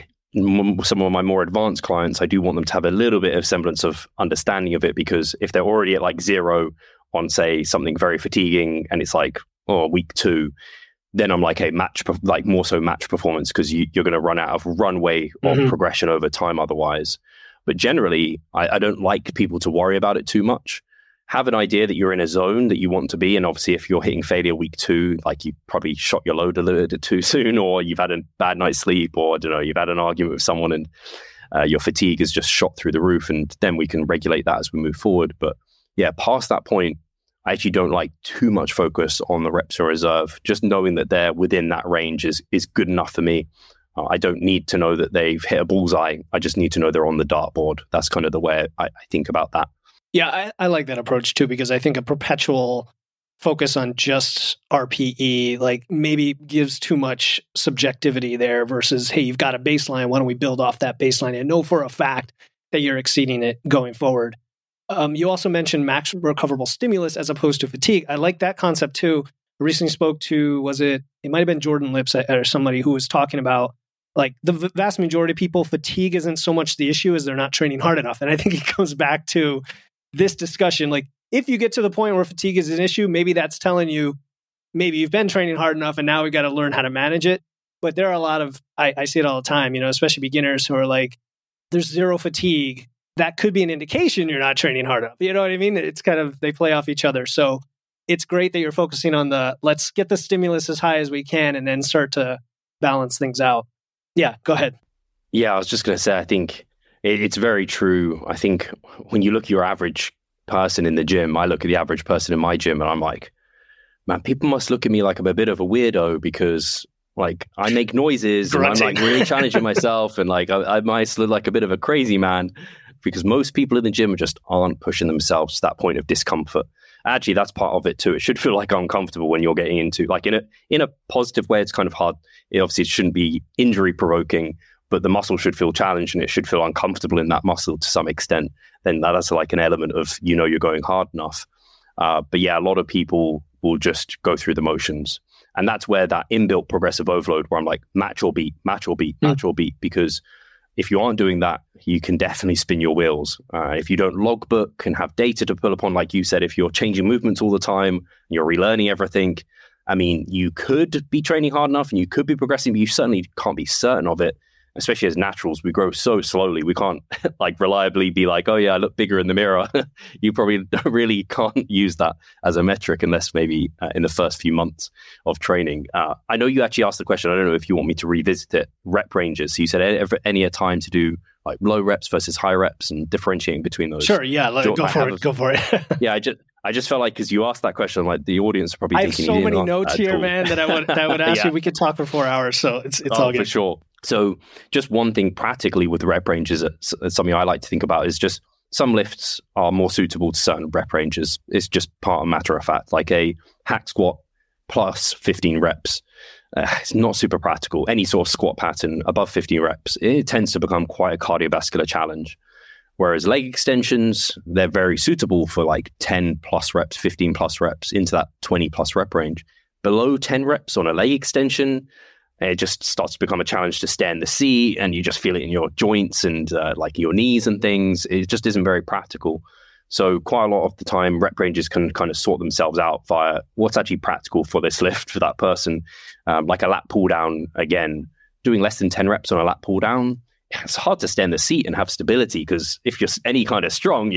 some of my more advanced clients, I do want them to have a little bit of semblance of understanding of it, because if they're already at like 0 on, say, something very fatiguing and it's like, week 2, then I'm like, hey, more so match performance, because you're going to run out of runway of progression over time otherwise. But generally, I don't like people to worry about it too much. Have an idea that you're in a zone that you want to be. And obviously, if you're hitting failure week 2, like, you probably shot your load a little bit too soon, or you've had a bad night's sleep, or I don't know, you've had an argument with someone and your fatigue has just shot through the roof. And then we can regulate that as we move forward. But yeah, past that point, I actually don't like too much focus on the reps in reserve. Just knowing that they're within that range is good enough for me. I don't need to know that they've hit a bullseye. I just need to know they're on the dartboard. That's kind of the way I think about that. Yeah, I like that approach too, because I think a perpetual focus on just RPE like maybe gives too much subjectivity there versus, hey, you've got a baseline. Why don't we build off that baseline and know for a fact that you're exceeding it going forward? You also mentioned max recoverable stimulus as opposed to fatigue. I like that concept too. I recently spoke to, it might have been Jordan Lips or somebody who was talking about, like, the vast majority of people, fatigue isn't so much the issue as they're not training hard enough. And I think it comes back to this discussion. Like, if you get to the point where fatigue is an issue, maybe that's telling you, maybe you've been training hard enough and now we got to learn how to manage it. But there are a lot of, I see it all the time, especially beginners who are like, there's 0 fatigue. That could be an indication you're not training hard enough. You know what I mean? It's kind of, they play off each other. So it's great that you're focusing on let's get the stimulus as high as we can and then start to balance things out. Yeah, go ahead. Yeah, I was just going to say, I think it's very true. I think when you look at your average person in the gym, I look at the average person in my gym and I'm like, man, people must look at me like I'm a bit of a weirdo because, like, I make noises and I'm like really challenging myself, and like I might look like a bit of a crazy man because most people in the gym just aren't pushing themselves to that point of discomfort. Actually, that's part of it too. It should feel like uncomfortable when you're getting into, like, in a positive way. It's kind of hard. Obviously, it shouldn't be injury provoking, but the muscle should feel challenged and it should feel uncomfortable in that muscle to some extent. Then that's like an element of, you're going hard enough. But yeah, a lot of people will just go through the motions. And that's where that inbuilt progressive overload, where I'm like, match or beat, match or beat, match or beat. Because if you aren't doing that, you can definitely spin your wheels. If you don't logbook and have data to pull upon, like you said, if you're changing movements all the time, you're relearning everything, I mean, you could be training hard enough and you could be progressing, but you certainly can't be certain of it. Especially as naturals, we grow so slowly. We can't like reliably be like, oh yeah, I look bigger in the mirror. You probably really can't use that as a metric unless maybe in the first few months of training. I know you actually asked the question. I don't know if you want me to revisit it. Rep ranges. So you said any a time to do like low reps versus high reps and differentiating between those. Sure. Yeah. Go for it. Yeah. I just felt like, because you asked that question, like the audience are probably thinking, I have so many notes here, man, that I would ask you. We could talk for 4 hours. So it's all good. For sure. So just one thing practically with rep ranges, something I like to think about is just some lifts are more suitable to certain rep ranges. It's just part of matter of fact, like a hack squat plus 15 reps. It's not super practical. Any sort of squat pattern above 15 reps, it tends to become quite a cardiovascular challenge. Whereas leg extensions, they're very suitable for like 10 plus reps, 15 plus reps into that 20 plus rep range. Below 10 reps on a leg extension, it just starts to become a challenge to stay in the seat, and you just feel it in your joints and like your knees and things. It just isn't very practical. So quite a lot of the time, rep ranges can kind of sort themselves out via what's actually practical for this lift for that person. Like a lat pull down, again, doing less than 10 reps on a lat pull down, it's hard to stay in the seat and have stability because if you're any kind of strong,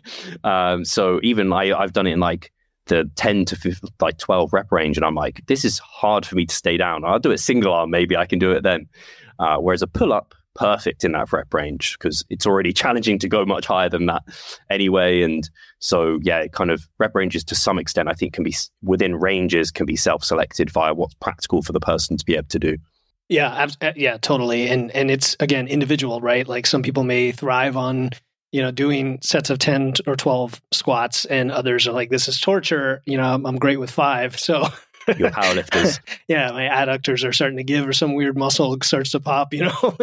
so even I've done it in like the 10 to 12 rep range, and I'm like, this is hard for me to stay down. I'll do a single arm, maybe I can do it then. Whereas a pull-up, perfect in that rep range because it's already challenging to go much higher than that anyway. And so, yeah, kind of rep ranges to some extent, I think can be within ranges, can be self-selected via what's practical for the person to be able to do. Yeah, totally. And it's, again, individual, right? Like some people may thrive on, doing sets of 10 or 12 squats, and others are like, this is torture. I'm great with 5. So your powerlifters. Yeah, my adductors are starting to give, or some weird muscle starts to pop,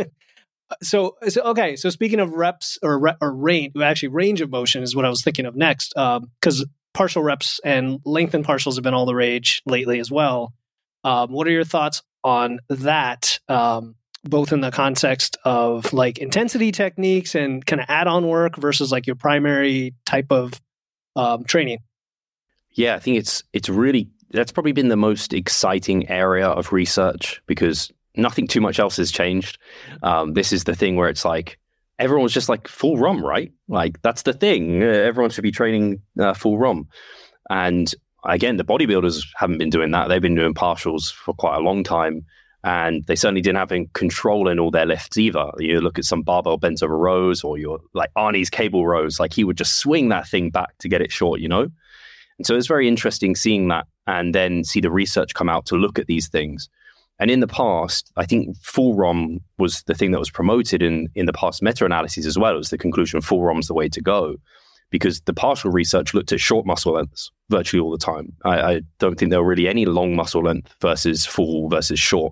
So okay. So speaking of reps or range, actually range of motion is what I was thinking of next, because partial reps and lengthened partials have been all the rage lately as well. What are your thoughts on that, both in the context of like intensity techniques and kind of add-on work versus like your primary type of training? Yeah, I think it's really, that's probably been the most exciting area of research because nothing too much else has changed. This is the thing where it's like, everyone's just like full ROM, right? Like that's the thing. Everyone should be training full ROM. And again, the bodybuilders haven't been doing that. They've been doing partials for quite a long time. And they certainly didn't have control in all their lifts either. You look at some barbell bent over rows, or your like Arnie's cable rows, like he would just swing that thing back to get it short, And so it's very interesting seeing that and then see the research come out to look at these things. And in the past, I think full ROM was the thing that was promoted in the past meta-analyses as well. It was the conclusion full ROM is the way to go, because the partial research looked at short muscle lengths virtually all the time. I don't think there were really any long muscle length versus full versus short.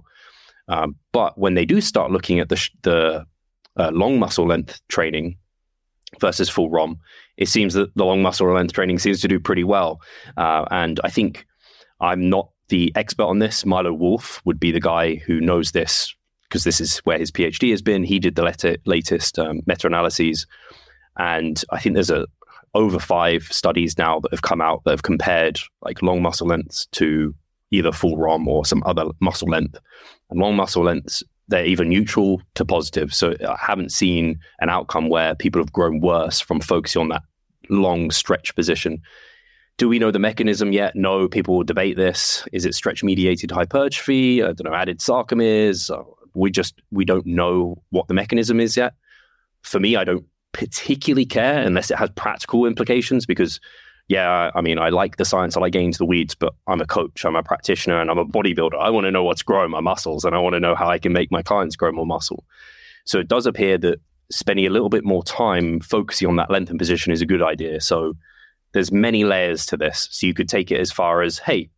But when they do start looking at the long muscle length training versus full ROM, it seems that the long muscle length training seems to do pretty well. And I think I'm not the expert on this. Milo Wolf would be the guy who knows this because this is where his PhD has been. He did the latest meta-analyses. And I think there's over 5 studies now that have come out that have compared like long muscle lengths to either full ROM or some other muscle length. And long muscle lengths, they're either neutral to positive. So I haven't seen an outcome where people have grown worse from focusing on that long stretch position. Do we know the mechanism yet? No, people will debate this. Is it stretch-mediated hypertrophy? I don't know, added sarcomeres? We don't know what the mechanism is yet. For me, I don't particularly care unless it has practical implications because, yeah, I mean, I like the science, I like getting into the weeds, but I'm a coach, I'm a practitioner, and I'm a bodybuilder. I want to know what's growing my muscles, and I want to know how I can make my clients grow more muscle. So it does appear that spending a little bit more time focusing on that length and position is a good idea. So there's many layers to this. So you could take it as far as, hey,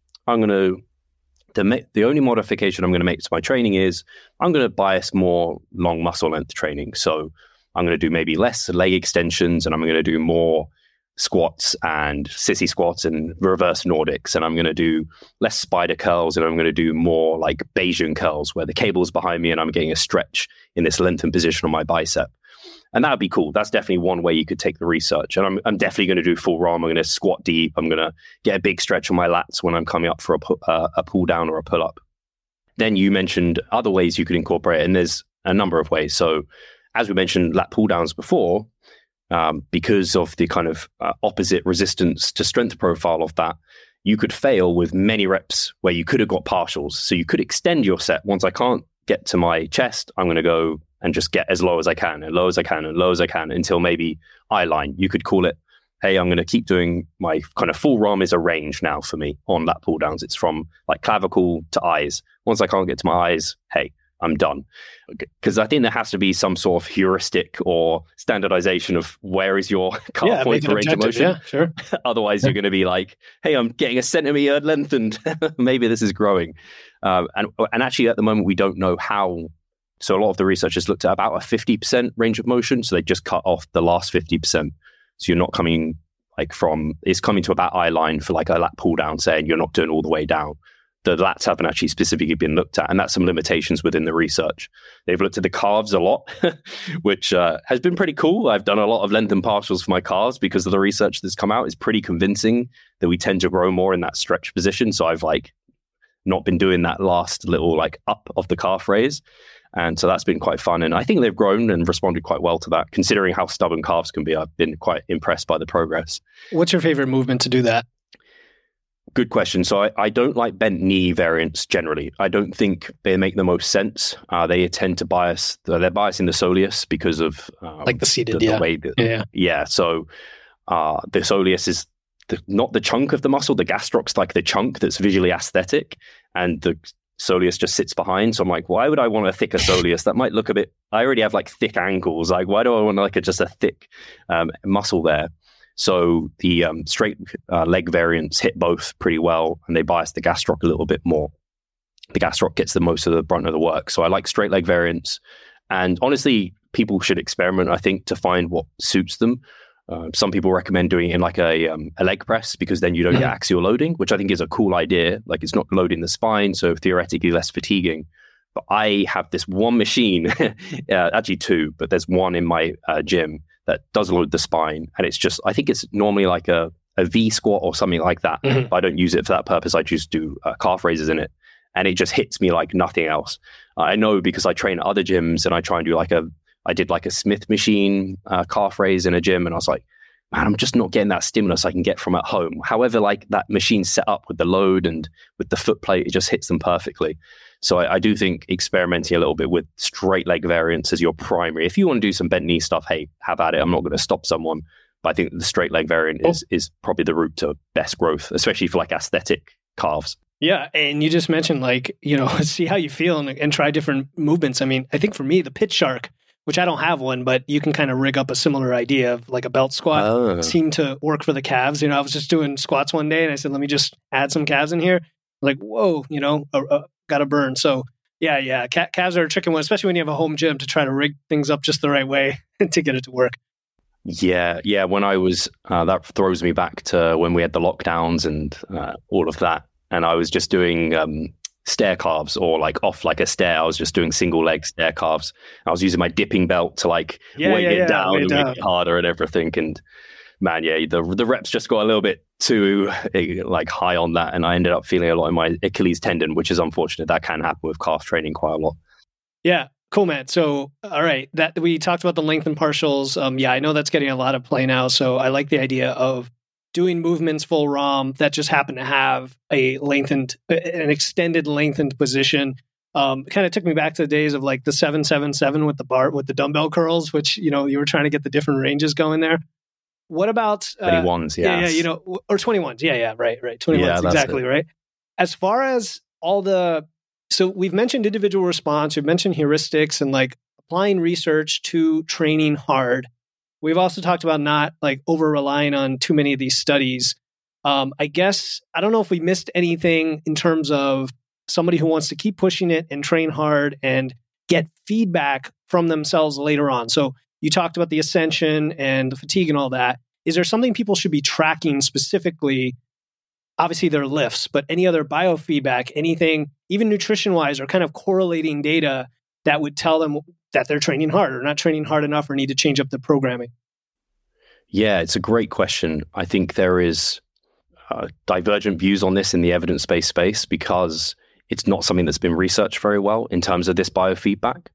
the only modification I'm going to make to my training is I'm going to bias more long muscle length training. So I'm going to do maybe less leg extensions, and I'm going to do more squats and sissy squats and reverse Nordics. And I'm going to do less spider curls, and I'm going to do more like Bayesian curls where the cable's behind me and I'm getting a stretch in this lengthened position on my bicep. And that would be cool. That's definitely one way you could take the research. And I'm definitely going to do full ROM. I'm going to squat deep. I'm going to get a big stretch on my lats when I'm coming up for a pull down or a pull up. Then you mentioned other ways you could incorporate it, and there's a number of ways. So as we mentioned lat pull downs before, because of the kind of opposite resistance to strength profile of that, you could fail with many reps where you could have got partials. So you could extend your set. Once I can't get to my chest, I'm going to go and just get as low as I can and low as I can and low as I can until maybe eye line. You could call it, hey, I'm going to keep doing my kind of full ROM is a range now for me on lat pull downs. It's from like clavicle to eyes. Once I can't get to my eyes, hey, I'm done. Because I think there has to be some sort of heuristic or standardization of where is your cut point for range of motion. Yeah, sure. Otherwise, you're going to be like, hey, I'm getting a centimeter lengthened. Maybe this is growing. And actually, at the moment, we don't know how. So a lot of the research has looked at about a 50% range of motion. So they just cut off the last 50%. So you're not coming it's coming to about eye line for like a lat pull down, saying you're not doing all the way down. The lats haven't actually specifically been looked at, and that's some limitations within the research. They've looked at the calves a lot, which has been pretty cool. I've done a lot of lengthened partials for my calves because of the research that's come out. It's pretty convincing that we tend to grow more in that stretch position. So I've not been doing that last little up of the calf raise. And so that's been quite fun. And I think they've grown and responded quite well to that, considering how stubborn calves can be. I've been quite impressed by the progress. What's your favorite movement to do that? Good question. So I don't like bent knee variants generally. I don't think they make the most sense. They tend to bias, they're biasing the soleus because of the seated, the way that, yeah. So the soleus is not the chunk of the muscle. The gastrocs like the chunk that's visually aesthetic, and the soleus just sits behind. So I'm like, why would I want a thicker soleus? That might look a bit, I already have like thick ankles. Like, why do I want like just a thick muscle there? So the straight leg variants hit both pretty well, and they bias the gastroc a little bit more. The gastroc gets the most of the brunt of the work. So I like straight leg variants. And honestly, people should experiment, I think, to find what suits them. Some people recommend doing it in like a leg press, because then you don't get axial loading, which I think is a cool idea. Like, it's not loading the spine, so theoretically less fatiguing. But I have this one machine, actually two, but there's one in my gym that does load the spine. And it's just, I think it's normally like a V squat or something like that. But I don't use it for that purpose. I just do calf raises in it. And it just hits me like nothing else. I know, because I train at other gyms and I try and do I did like a Smith machine calf raise in a gym, and I was like, man, I'm just not getting that stimulus I can get from at home. However, like that machine's set up with the load and with the foot plate, it just hits them perfectly. So I do think experimenting a little bit with straight leg variants as your primary. If you want to do some bent knee stuff, hey, have at it. I'm not going to stop someone. But I think the straight leg variant is probably the route to best growth, especially for like aesthetic calves. Yeah. And you just mentioned see how you feel and try different movements. I mean, I think for me, the pitch shark, which I don't have one, but you can kind of rig up a similar idea of like a belt squat, seemed to work for the calves. I was just doing squats one day and I said, let me just add some calves in here. Like, whoa, got to burn. So yeah. Calves are a tricky one, especially when you have a home gym, to try to rig things up just the right way to get it to work. Yeah. When I was, that throws me back to when we had the lockdowns and all of that. And I was just doing stair calves, or like off like a stair. I was just doing single leg stair calves. I was using my dipping belt to like weight it down and make it harder and everything. And man, the reps just got a little bit too like high on that. And I ended up feeling a lot in my Achilles tendon, which is unfortunate. That can happen with calf training quite a lot. Yeah. Cool, man. So, all right, that we talked about the lengthened partials. I know that's getting a lot of play now. So I like the idea of doing movements full ROM that just happen to have an extended lengthened position. It kind of took me back to the days of like the 777 with the dumbbell curls, which, you were trying to get the different ranges going there. What about 21s? Yeah. Or 21s. Yeah. Right. 21s. Exactly. Right. As far as so we've mentioned individual response, we've mentioned heuristics and like applying research to training hard. We've also talked about not like over relying on too many of these studies. I guess, I don't know if we missed anything in terms of somebody who wants to keep pushing it and train hard and get feedback from themselves later on. So you talked about the ascension and the fatigue and all that. Is there something people should be tracking specifically? Obviously their lifts, but any other biofeedback, anything, even nutrition-wise, or kind of correlating data that would tell them that they're training hard or not training hard enough or need to change up the programming? Yeah, it's a great question. I think there is divergent views on this in the evidence-based space, because it's not something that's been researched very well in terms of this biofeedback.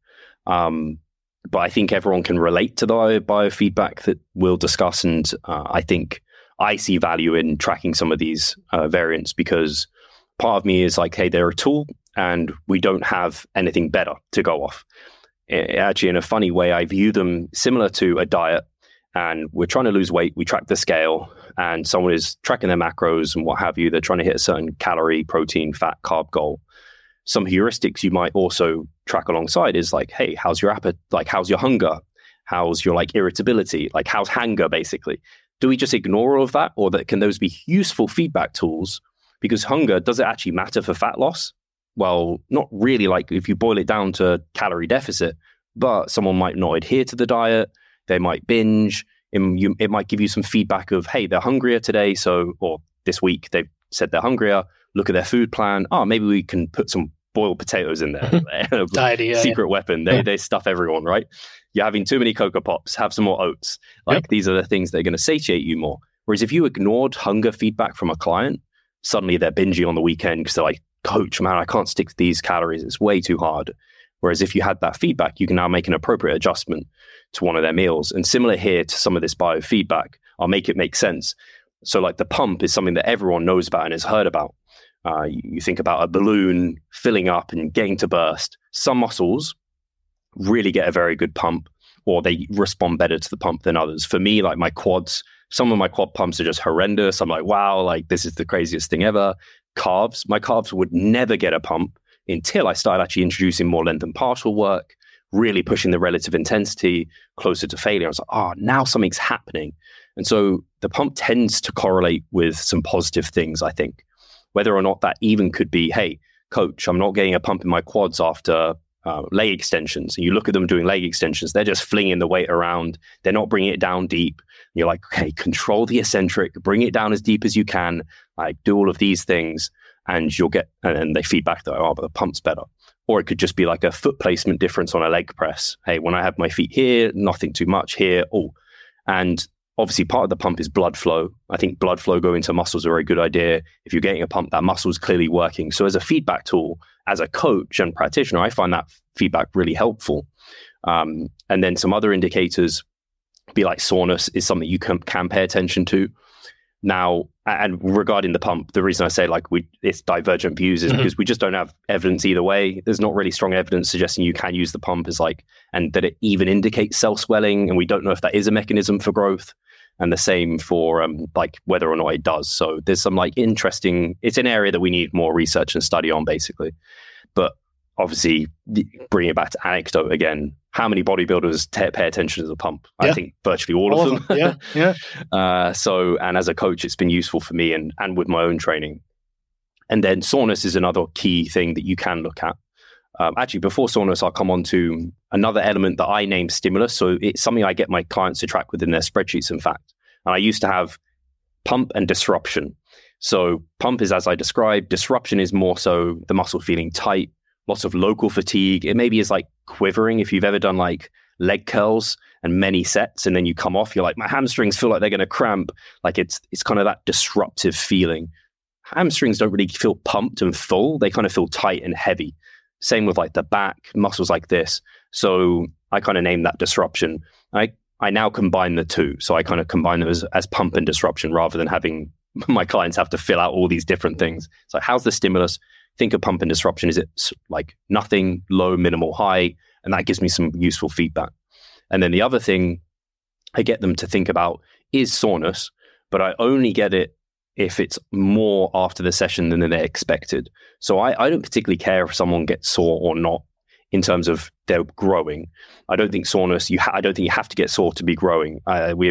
But I think everyone can relate to the biofeedback that we'll discuss. And I think I see value in tracking some of these variants, because part of me is like, hey, they're a tool and we don't have anything better to go off. Actually, in a funny way, I view them similar to a diet, and we're trying to lose weight. We track the scale and someone is tracking their macros and what have you. They're trying to hit a certain calorie, protein, fat, carb goal. Some heuristics you might also track alongside is like, hey, how's your appetite? Like, how's your hunger? How's your like irritability? Like, how's hanger basically? Do we just ignore all of that, or can those be useful feedback tools? Because hunger, does it actually matter for fat loss? Well, not really, like if you boil it down to calorie deficit, but someone might not adhere to the diet. They might binge. It might give you some feedback of, hey, they're hungrier today. Or this week, they've said they're hungrier. Look at their food plan. Oh, maybe we can put some boiled potatoes in there. Secret weapon. They stuff everyone, right? You're having too many Cocoa Pops. Have some more oats. These are the things that are going to satiate you more. Whereas if you ignored hunger feedback from a client, suddenly they're binging on the weekend because they're like, coach, man, I can't stick to these calories. It's way too hard. Whereas if you had that feedback, you can now make an appropriate adjustment to one of their meals. And similar here to some of this biofeedback, I'll make it make sense. So like the pump is something that everyone knows about and has heard about. You think about a balloon filling up and getting to burst. Some muscles really get a very good pump, or they respond better to the pump than others. For me, like my quads, some of my quad pumps are just horrendous. I'm like, wow, like this is the craziest thing ever. My calves would never get a pump until I started actually introducing more length and partial work, really pushing the relative intensity closer to failure. I was like, now something's happening. And so the pump tends to correlate with some positive things, I think. Whether or not that even could be, hey, coach, I'm not getting a pump in my quads after leg extensions. And you look at them doing leg extensions, they're just flinging the weight around. They're not bringing it down deep. And you're like, okay, control the eccentric, bring it down as deep as you can, like do all of these things. And you'll get, and they feed back that, but the pump's better. Or it could just be like a foot placement difference on a leg press. Hey, when I have my feet here, nothing too much here. And obviously part of the pump is blood flow. I think blood flow going to muscles is a very good idea. If you're getting a pump, that muscle is clearly working. So as a feedback tool, as a coach and practitioner, I find that feedback really helpful. And then some other indicators, be like soreness is something you can pay attention to. Now, and regarding the pump, the reason I say it's divergent views is because we just don't have evidence either way. There's not really strong evidence suggesting you can use the pump and that it even indicates cell swelling. And we don't know if that is a mechanism for growth. And the same for whether or not it does. So there's some interesting, it's an area that we need more research and study on basically. But obviously bringing it back to anecdote again, how many bodybuilders pay attention to the pump? Yeah. I think virtually all of them. Yeah. And as a coach, it's been useful for me and with my own training. And then soreness is another key thing that you can look at. Actually, before soreness, I'll come on to another element that I name stimulus. So it's something I get my clients to track within their spreadsheets, in fact. And I used to have pump and disruption. So pump is as I described, disruption is more so the muscle feeling tight, lots of local fatigue. It maybe is like quivering. If you've ever done leg curls and many sets and then you come off, you're like, my hamstrings feel like they're going to cramp. It's kind of that disruptive feeling. Hamstrings don't really feel pumped and full. They kind of feel tight and heavy. Same with the back muscles like this. So I kind of name that disruption. I now combine the two. So I kind of combine them as pump and disruption rather than having my clients have to fill out all these different things. So how's the stimulus? Think of pump and disruption. Is it nothing, low, minimal, high? And that gives me some useful feedback. And then the other thing I get them to think about is soreness, but I only get it if it's more after the session than they expected. So I don't particularly care if someone gets sore or not in terms of they're growing. I don't think soreness, I don't think you have to get sore to be growing. We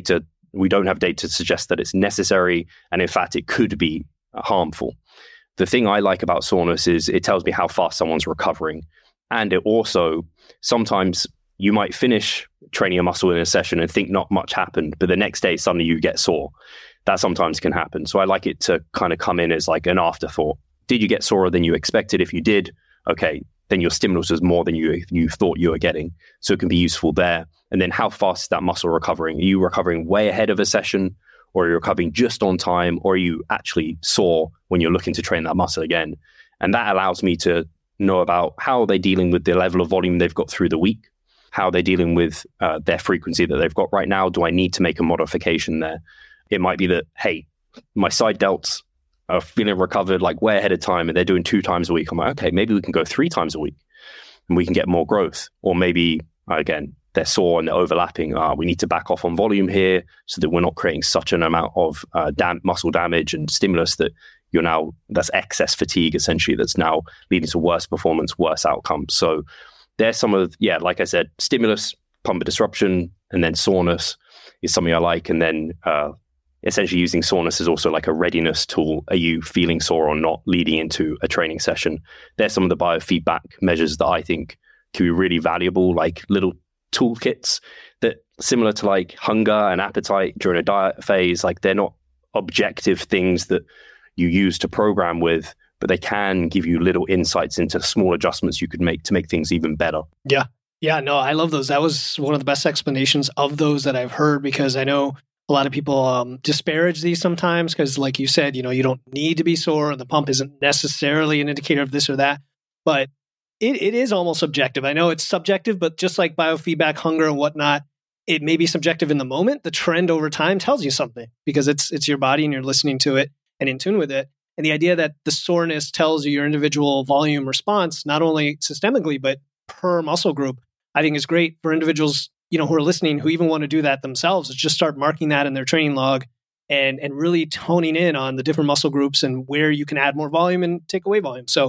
don't have data to suggest that it's necessary. And in fact, it could be harmful. The thing I like about soreness is it tells me how fast someone's recovering. And it also, sometimes you might finish training a muscle in a session and think not much happened, but the next day suddenly you get sore. That sometimes can happen. So I like it to kind of come in as an afterthought. Did you get sorer than you expected? If you did, okay, then your stimulus was more than you thought you were getting. So it can be useful there. And then how fast is that muscle recovering? Are you recovering way ahead of a session? Or are you recovering just on time? Or are you actually sore when you're looking to train that muscle again? And that allows me to know about how they're dealing with the level of volume they've got through the week, how they're dealing with their frequency that they've got right now. Do I need to make a modification there? It might be that, hey, my side delts are feeling recovered way ahead of time and they're doing 2 times a week. I'm like, okay, maybe we can go 3 times a week and we can get more growth. Or maybe, again, they're sore and they're overlapping. We need to back off on volume here so that we're not creating such an amount of muscle damage and stimulus that that's excess fatigue, essentially, that's now leading to worse performance, worse outcomes. So there's some of, like I said, stimulus, pump and disruption, and then soreness is something I like. And then essentially using soreness is also a readiness tool. Are you feeling sore or not leading into a training session? There's some of the biofeedback measures that I think can be really valuable, little toolkits that similar to hunger and appetite during a diet phase. They're not objective things that you use to program with, but they can give you little insights into small adjustments you could make to make things even better. Yeah, no, I love those. That was one of the best explanations of those that I've heard, because I know a lot of people disparage these sometimes because, like you said, you don't need to be sore and the pump isn't necessarily an indicator of this or that, but it is almost subjective. I know it's subjective, but just like biofeedback, hunger and whatnot, it may be subjective in the moment. The trend over time tells you something because it's your body and you're listening to it and in tune with it. And the idea that the soreness tells you your individual volume response, not only systemically, but per muscle group, I think is great for individuals, who are listening, who even want to do that themselves. Is just start marking that in their training log and really toning in on the different muscle groups and where you can add more volume and take away volume. So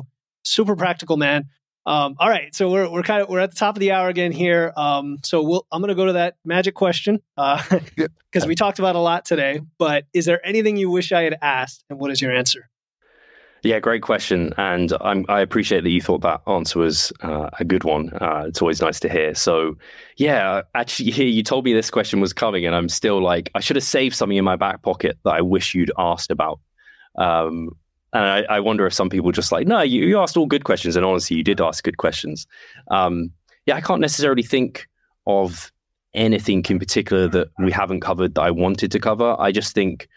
Super practical, man. All right, so we're at the top of the hour again here. I'm going to go to that magic question because we talked about a lot today. But is there anything you wish I had asked, and what is your answer? Yeah, great question. And I appreciate that you thought that answer was a good one. It's always nice to hear. So yeah, actually, you told me this question was coming and I'm still like, I should have saved something in my back pocket that I wish you'd asked about. And I wonder if some people just like, no, you asked all good questions. And honestly, you did ask good questions. Yeah, I can't necessarily think of anything in particular that we haven't covered that I wanted to cover. I just think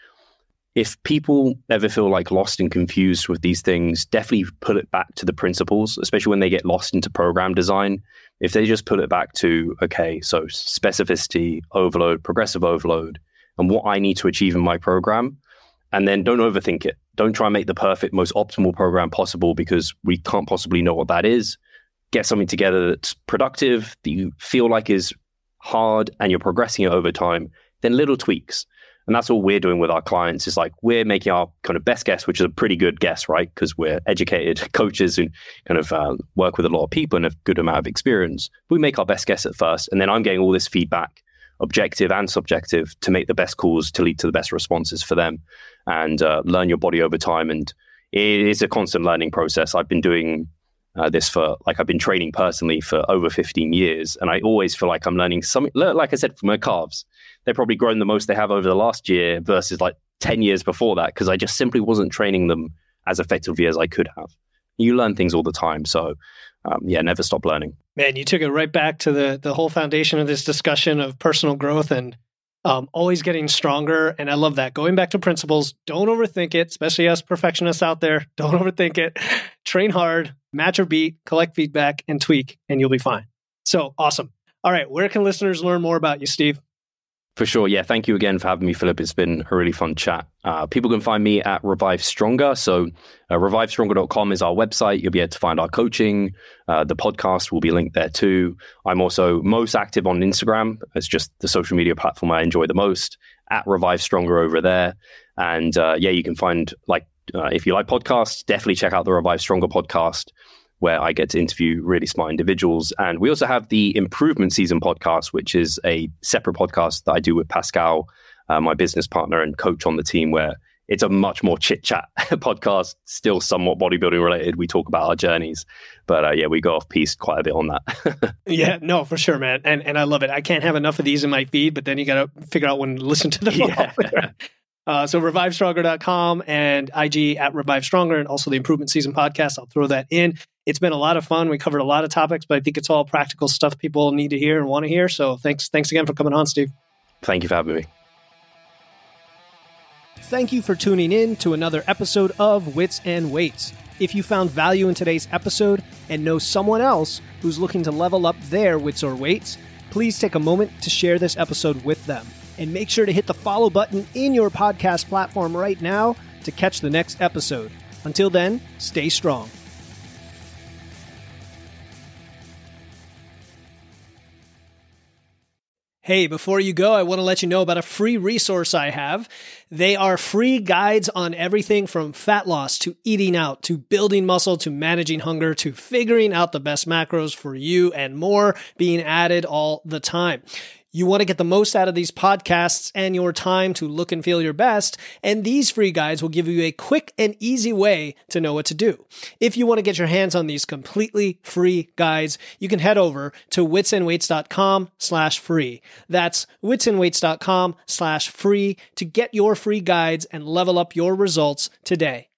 if people ever feel like lost and confused with these things, definitely put it back to the principles, especially when they get lost into program design. If they just put it back to, okay, so specificity, overload, progressive overload, and what I need to achieve in my program, and then don't overthink it. Don't try and make the perfect, most optimal program possible because we can't possibly know what that is. Get something together that's productive, that you feel like is hard, and you're progressing it over time, then little tweaks. And that's all we're doing with our clients is like we're making our kind of best guess, which is a pretty good guess, right? Because we're educated coaches who kind of work with a lot of people and a good amount of experience. We make our best guess at first. And then I'm getting all this feedback, objective and subjective, to make the best calls to lead to the best responses for them and learn your body over time. And it is a constant learning process. I've been doing this I've been training personally for over 15 years. And I always feel like I'm learning something, like I said, from my calves. They've probably grown the most they have over the last year versus like 10 years before that, because I just simply wasn't training them as effectively as I could have. You learn things all the time. So never stop learning. Man, you took it right back to the whole foundation of this discussion of personal growth and always getting stronger. And I love that. Going back to principles, don't overthink it, especially us perfectionists out there. Don't overthink it. Train hard, match or beat, collect feedback, and tweak, and you'll be fine. So awesome. All right. Where can listeners learn more about you, Steve? For sure. Yeah. Thank you again for having me, Philip. It's been a really fun chat. People can find me at Revive Stronger. So revivestronger.com is our website. You'll be able to find our coaching. The podcast will be linked there too. I'm also most active on Instagram. It's just the social media platform I enjoy the most, at Revive Stronger over there. And you can find, if you like podcasts, definitely check out the Revive Stronger podcast, where I get to interview really smart individuals. And we also have the Improvement Season podcast, which is a separate podcast that I do with Pascal, my business partner and coach on the team, where it's a much more chit-chat podcast, still somewhat bodybuilding related. We talk about our journeys, but we go off piste quite a bit on that. Yeah, no, for sure, man. And I love it. I can't have enough of these in my feed, but then you got to figure out when to listen to them. Yeah. So revivestronger.com and IG at Revive Stronger, and also the Improvement Season podcast. I'll throw that in. It's been a lot of fun. We covered a lot of topics, but I think it's all practical stuff people need to hear and want to hear. So thanks again for coming on, Steve. Thank you for having me. Thank you for tuning in to another episode of Wits and Weights. If you found value in today's episode and know someone else who's looking to level up their wits or weights, please take a moment to share this episode with them. And make sure to hit the follow button in your podcast platform right now to catch the next episode. Until then, stay strong. Hey, before you go, I want to let you know about a free resource I have. They are free guides on everything from fat loss to eating out to building muscle to managing hunger to figuring out the best macros for you and more, being added all the time. You want to get the most out of these podcasts and your time to look and feel your best, and these free guides will give you a quick and easy way to know what to do. If you want to get your hands on these completely free guides, you can head over to witsandweights.com/free. That's witsandweights.com/free to get your free guides and level up your results today.